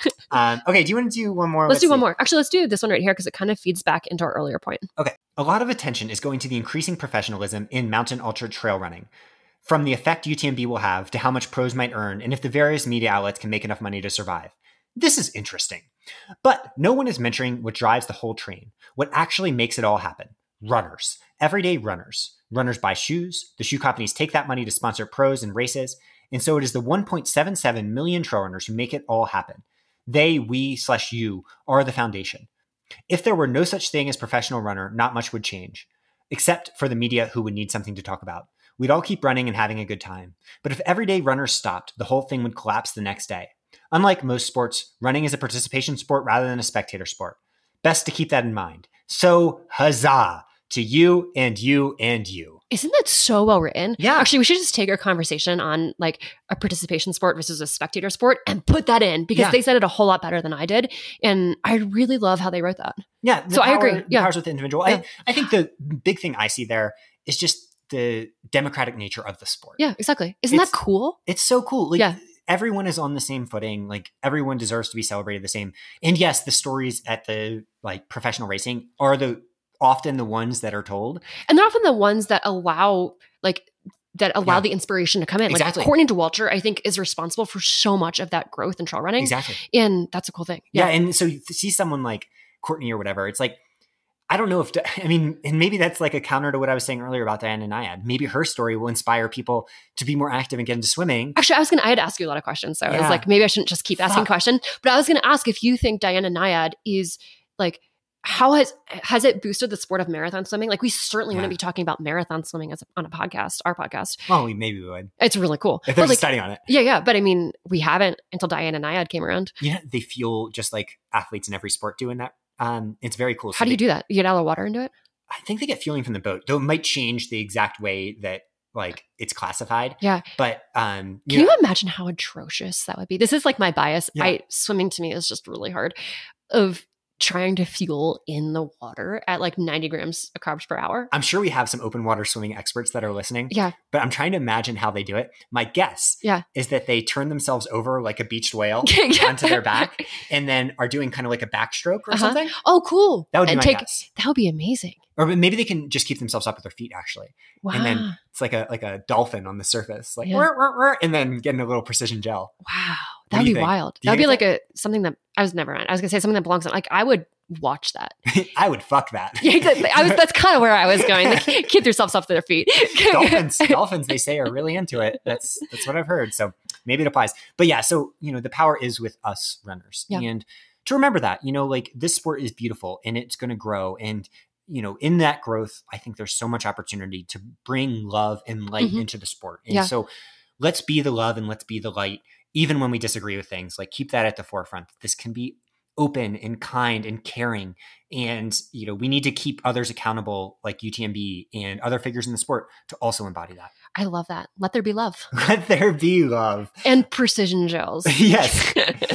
um, okay. Do you want to do one more? Let's, let's do see. one more. Actually, let's do this one right here because it kind of feeds back into our earlier point. Okay. A lot of attention is going to the increasing professionalism in mountain ultra trail running. From the effect U T M B will have to how much pros might earn and if the various media outlets can make enough money to survive. This is interesting. But no one is mentioning what drives the whole train, what actually makes it all happen. Runners. Everyday runners. Runners buy shoes. The shoe companies take that money to sponsor pros and races. And so it is the one point seven seven million trail runners who make it all happen. They, we, slash you, are the foundation. If there were no such thing as professional runner, not much would change. Except for the media who would need something to talk about. We'd all keep running and having a good time. But if everyday runners stopped, the whole thing would collapse the next day. Unlike most sports, running is a participation sport rather than a spectator sport. Best to keep that in mind. So, huzzah to you and you and you. Isn't that so well written? Yeah. Actually, we should just take our conversation on like a participation sport versus a spectator sport and put that in because yeah. they said it a whole lot better than I did. And I really love how they wrote that. Yeah. So power, I agree. The yeah. powers with the individual. Yeah. I, I think the big thing I see there is just the democratic nature of the sport. Yeah, exactly. Isn't it's, that cool? It's so cool. Like, yeah. Everyone is on the same footing. Like everyone deserves to be celebrated the same. And yes, the stories at the like professional racing are the often the ones that are told. And they're often the ones that allow like that allow Yeah. the inspiration to come in. Exactly. Like Courtney Dauwalter, I think, is responsible for so much of that growth in trail running. Exactly. And that's a cool thing. Yeah. Yeah. And so you see someone like Courtney or whatever, it's like, I don't know if, I mean, and maybe that's like a counter to what I was saying earlier about Diana Nyad. Maybe her story will inspire people to be more active and get into swimming. Actually, I was going to, I had to ask you a lot of questions. So I Yeah. was like, maybe I shouldn't just keep asking Fuck. questions. But I was going to ask if you think Diana Nyad is like, how has, has it boosted the sport of marathon swimming? Like we certainly Yeah. wouldn't be talking about marathon swimming as a, on a podcast, our podcast. Well, we maybe we would. It's really cool. If But there's a like, study on it. yeah, yeah. But I mean, we haven't until Diana Nyad came around. You know, they feel just like athletes in every sport doing that. Um, it's very cool. How So do you they- do that? You get out of the water and do it? I think they get fueling from the boat, though it might change the exact way that like it's classified. Yeah. But um, Can know, you imagine how atrocious that would be? This is like my bias. Yeah. I swimming to me is just really hard of trying to fuel in the water at like ninety grams of carbs per hour. I'm sure we have some open water swimming experts that are listening. Yeah. But I'm trying to imagine how they do it. My guess Yeah. is that they turn themselves over like a beached whale Yeah. onto their back and then are doing kind of like a backstroke or Uh-huh. something. Oh, cool. That would be and my take, guess. That would be amazing. Or maybe they can just keep themselves up with their feet actually. Wow. And then it's like a like a dolphin on the surface, like Yeah. "Whir, whir, whir," and then getting a little precision gel. wow. What That do would you be think? wild. Do you That would be think like a something that I was never on. I was gonna say something that belongs on. Like I would watch that. I would fuck that. Yeah, exactly. I was. That's kind of where I was going. Like, keep yourselves up to their feet. dolphins, dolphins, they say are really into it. That's that's what I've heard. So maybe it applies. But yeah, so you know, the power is with us runners, Yeah. and to remember that, you know, like this sport is beautiful and it's going to grow, and you know, in that growth, I think there's so much opportunity to bring love and light Mhm. into the sport. And Yeah. so let's be the love and let's be the light, even when we disagree with things. Like keep that at the forefront. This can be open and kind and caring. And, you know, we need to keep others accountable like U T M B and other figures in the sport to also embody that. I love that. Let there be love Let there be love. and precision gels. Yes.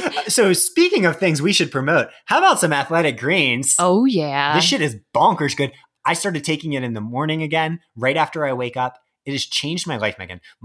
So speaking of things we should promote, how about some Athletic Greens? Oh yeah. This shit is bonkers good. I started taking it in the morning again, right after I wake up. It has changed my life, Megan. My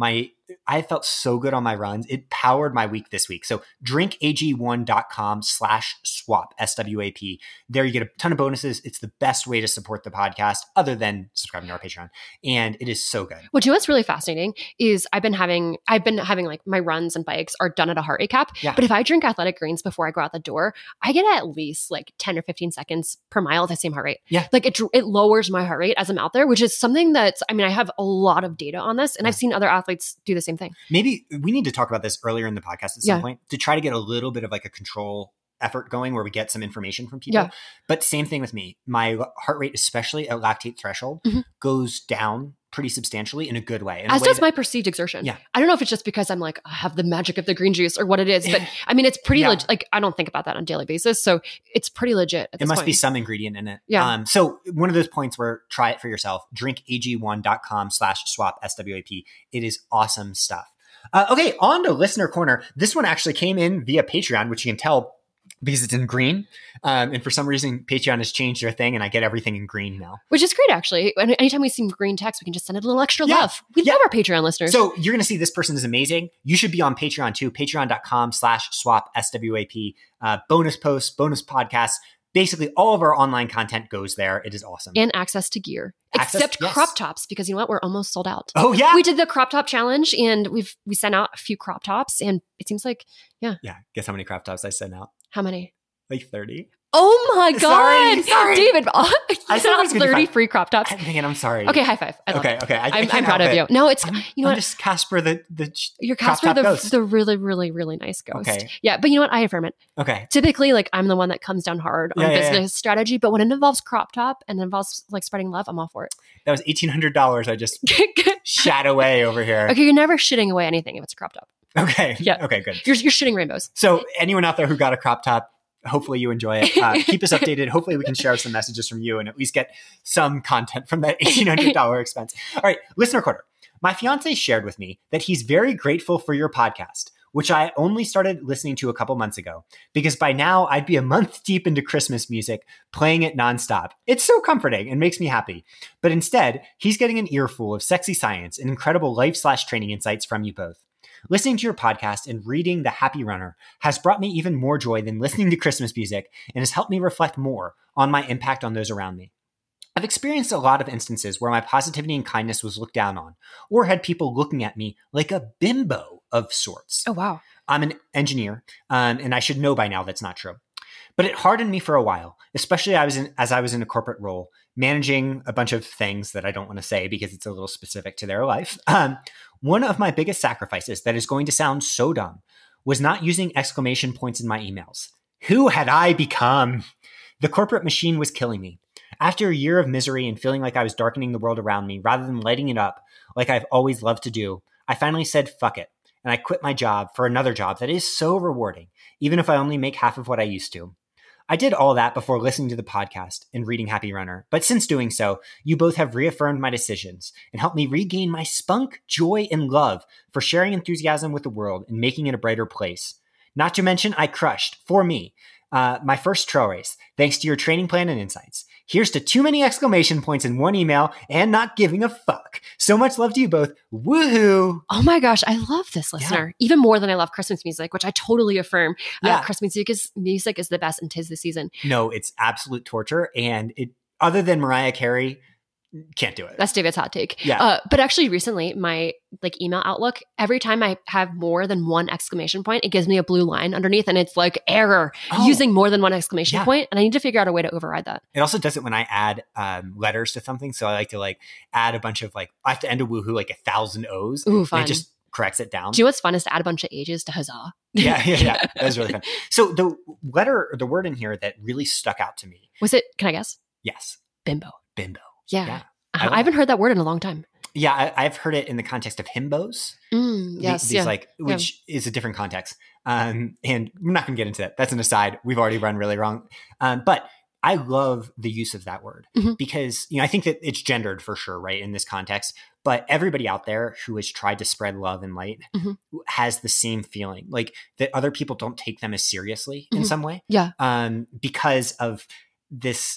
I felt so good on my runs. It powered my week this week. So drinkag1.com slash swap, S W A P. There you get a ton of bonuses. It's the best way to support the podcast other than subscribing to our Patreon. And it is so good. Well, you know what's really fascinating is I've been having, I've been having like my runs and bikes are done at a heart rate cap. Yeah. But if I drink Athletic Greens before I go out the door, I get at least like ten or fifteen seconds per mile at the same heart rate. Yeah. Like it, it lowers my heart rate as I'm out there, which is something that's, I mean, I have a lot of data on this and Yeah. I've seen other athletes do the same thing. Maybe we need to talk about this earlier in the podcast at some Yeah. point to try to get a little bit of like a control effort going where we get some information from people. Yeah. But same thing with me. My heart rate, especially at lactate threshold, Mhm. goes down pretty substantially in a good way. In a As way does that- my perceived exertion. Yeah. I don't know if it's just because I'm like, I have the magic of the green juice or what it is, but I mean, it's pretty Yeah. legit. Like, I don't think about that on a daily basis. So it's pretty legit. At It this must point. be some ingredient in it. Yeah. Um, so one of those points where try it for yourself, drinkag1.com slash swap, S W A P. It is awesome stuff. Uh, okay, on to Listener Corner. This one actually came in via Patreon, which you can tell because it's in green. Um, and for some reason, Patreon has changed their thing and I get everything in green now. Which is great, actually. And anytime we see green text, we can just send it a little extra Yeah. love. We Yeah. love our Patreon listeners. So you're going to see this person is amazing. You should be on Patreon too. Patreon.com slash swap S W A P. Uh, bonus posts, bonus podcasts. Basically, all of our online content goes there. It is awesome. and access to gear, Access- except yes. crop tops, because you know what? We're almost sold out. oh, yeah. We did the crop top challenge and we've we sent out a few crop tops and it seems like, yeah. Guess how many crop tops I sent out? how many? Like thirty. Oh my Sorry, God. sorry. David, you I sent said it out was gonna be thirty fun. free crop tops. I'm thinking, I'm sorry. Okay, high five. I love Okay, it. okay. I, I I'm, can't I'm proud help of it. you. No, it's, I'm, you know I'm what? just Casper the, the You're crop Casper, top the, ghost. the really, really, really nice ghost. Okay. Yeah, but you know what? I affirm it. Okay. Typically, like I'm the one that comes down hard on Yeah, yeah, business yeah. strategy, but when it involves crop top and involves like spreading love, I'm all for That was eighteen hundred dollars I just it. shat away over here. Okay, you're never shitting away anything if it's a crop top. Okay. Yeah. Okay, good. You're, you're shitting rainbows. So anyone out there who got a crop top, hopefully you enjoy it. Uh, keep us updated. Hopefully we can share some messages from you and at least get some content from that eighteen hundred dollars expense. All right, listener quarter. My fiance shared with me that he's very grateful for your podcast, which I only started listening to a couple months ago, because by now I'd be a month deep into Christmas music, playing it nonstop. It's so comforting and makes me happy. But instead, he's getting an earful of sexy science and incredible life slash training insights from you both. Listening to your podcast and reading The Happy Runner has brought me even more joy than listening to Christmas music and has helped me reflect more on my impact on those around me. I've experienced a lot of instances where my positivity and kindness was looked down on, or had people looking at me like a bimbo of sorts. Oh, wow. I'm an engineer, um, and I should know by now that's not true. But it hardened me for a while, especially I was in, as I was in a corporate role, managing a bunch of things that I don't want to say because it's a little specific to their life. Um, one of my biggest sacrifices that is going to sound so dumb was not using exclamation points in my emails. Who had I become? The corporate machine was killing me. After a year of misery and feeling like I was darkening the world around me rather than lighting it up like I've always loved to do, I finally said, fuck it. And I quit my job for another job that is so rewarding, even if I only make half of what I used to. I did all that before listening to the podcast and reading Happy Runner, but since doing so, you both have reaffirmed my decisions and helped me regain my spunk, joy, and love for sharing enthusiasm with the world and making it a brighter place. Not to mention, I crushed, for me, uh, my first trail race, thanks to your training plan and insights. Here's to too many exclamation points in one email and not giving a fuck. So much love to you both. Woohoo! Oh my gosh, I love this listener even more than I love Christmas music, which I totally affirm. Yeah. Uh, Christmas music is music is the best and 'tis the season. No, it's absolute torture. And it, other than Mariah Carey, can't do it. That's David's hot take. Yeah. Uh, but actually, recently, my like email Outlook, every time I have more than one exclamation point, it gives me a blue line underneath, and it's like error Oh. using more than one exclamation Yeah. point, and I need to figure out a way to override that. It also does it when I add um, letters to something. So I like to like add a bunch of like, I have to end a woohoo like a thousand O's. Ooh, And fun. it just corrects it down. Do you know what's fun is to add a bunch of ages to huzzah. yeah, yeah, yeah. That was really fun. So the letter, or the word in here that really stuck out to me. Was it? Can I guess? Yes, Bimbo. bimbo. Yeah. Yeah. Uh, I love I haven't heard that word in a long time. Yeah, I, I've heard it in the context of himbos. Mm, The- yes. these yeah. like, which is a different context. Um, and we're not going to get into that. That's an aside. We've already run really wrong. Um, but I love the use of that word Mhm. because, you know, I think that it's gendered for sure, right, in this context. But everybody out there who has tried to spread love and light Mhm. has the same feeling, like that other people don't take them as seriously in Mhm. some way. Yeah. Um, because of this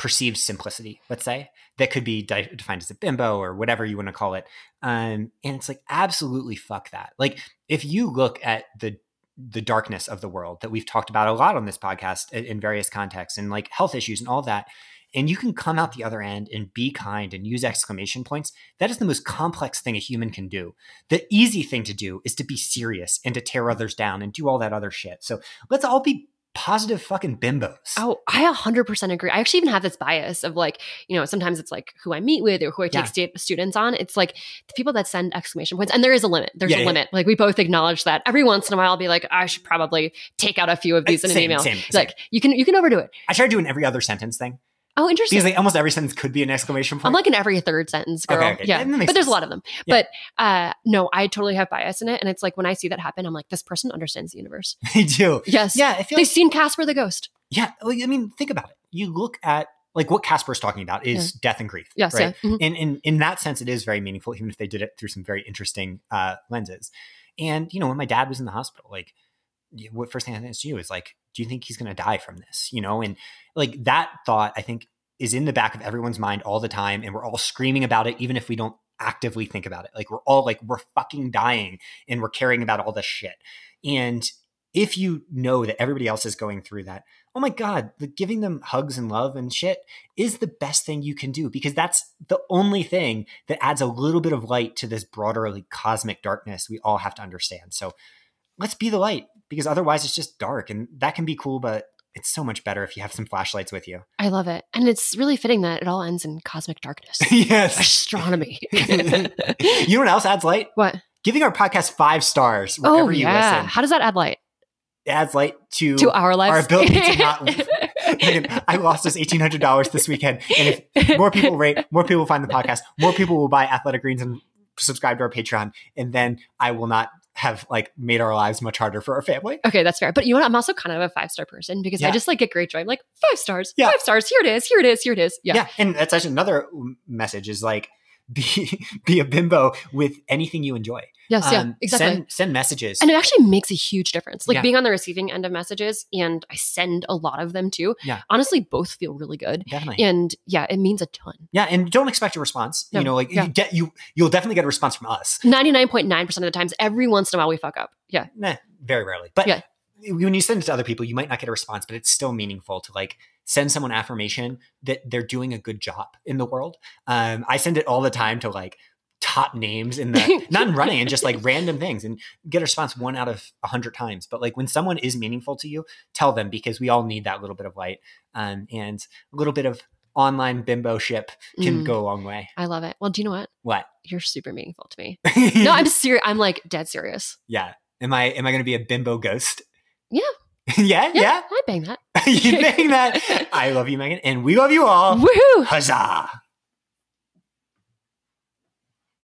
perceived simplicity, let's say, that could be di- defined as a bimbo or whatever you want to call it. Um, and it's like, absolutely fuck that. Like, if you look at the the darkness of the world that we've talked about a lot on this podcast in various contexts, and like health issues and all that, and you can come out the other end and be kind and use exclamation points, that is the most complex thing a human can do. The easy thing to do is to be serious and to tear others down and do all that other shit. So let's all be positive fucking bimbos. Oh, I one hundred percent agree. I actually even have this bias of like, you know, sometimes it's like who I meet with or who I take Yeah. sta- students on. It's like the people that send exclamation points, and there is a limit. There's Yeah, a yeah. limit. Like we both acknowledge that. Every once in a while, I'll be like, I should probably take out a few of these in an Same, email. same, It's same. like you can you can overdo it. I try doing every other sentence thing Oh, interesting. because like almost every sentence could be an exclamation point. I'm like in every third sentence, girl. Okay, okay. Yeah, That makes but there's sense. a lot of them. Yeah. But uh, no, I totally have bias in it, and it's like when I see that happen, I'm like, this person understands the universe. They do. Yes. Yeah, I feel They've like, seen Casper the Ghost. yeah. Like, I mean, think about it. You look at like what Casper's talking about is death and grief. Yes. right? Yeah. Mhm. And in, in that sense, it is very meaningful, even if they did it through some very interesting uh, lenses. And, you know, when my dad was in the hospital, like, y- what first thing I asked you is like, do you think he's going to die from this? You know, and like that thought, I think, is in the back of everyone's mind all the time. And we're all screaming about it, even if we don't actively think about it. Like, we're all like, we're fucking dying and we're caring about all this shit. And if you know that everybody else is going through that, oh my God, the giving them hugs and love and shit is the best thing you can do, because that's the only thing that adds a little bit of light to this broader like cosmic darkness we all have to understand. So let's be the light, because otherwise it's just dark, and that can be cool, but it's so much better if you have some flashlights with you. I love it. And it's really fitting that it all ends in cosmic darkness. Yes. Astronomy. You know what else adds light? What? Giving our podcast five stars wherever Oh, you yeah. listen. How does that add light It adds light to, to our lives? our ability to not live. Megan, I lost us eighteen hundred dollars this weekend. And if more people rate, more people find the podcast, more people will buy Athletic Greens and subscribe to our Patreon. And then I will not have like made our lives much harder for our family. Okay, that's fair. But you know what? I'm also kind of a five star person because Yeah. I just like get great joy. I'm like, five stars, Yeah. five stars. Here it is. Here it is. Here it is. Yeah. Yeah. And that's actually another message is like, be, be a bimbo with anything you enjoy. Yes. Yeah. Um, Exactly. Send, send messages. And it actually makes a huge difference. Like Yeah. being on the receiving end of messages, and I send a lot of them too. Yeah. Honestly, both feel really good. Definitely. And yeah, it means a ton. Yeah. And don't expect a response. No. You know, like Yeah. you get, you, you'll definitely get a response from us. ninety-nine point nine percent of the times, every once in a while we fuck up. Yeah. Nah, very rarely. But Yeah. when you send it to other people, you might not get a response, but it's still meaningful to like send someone affirmation that they're doing a good job in the world. Um, I send it all the time to like top names in the, not in running, and just like random things, and get a response one out of a hundred times. But like when someone is meaningful to you, tell them, because we all need that little bit of light. Um, and a little bit of online bimbo ship can Mm. go a long way. I love it. Well, do you know what? What? You're super meaningful to me. No, I'm serious. I'm like dead serious. yeah. Am I, am I going to be a bimbo ghost? Yeah. yeah. Yeah. Yeah. I'd bang that. You think that? I love you, Megan, and we love you all. Woohoo! Huzzah!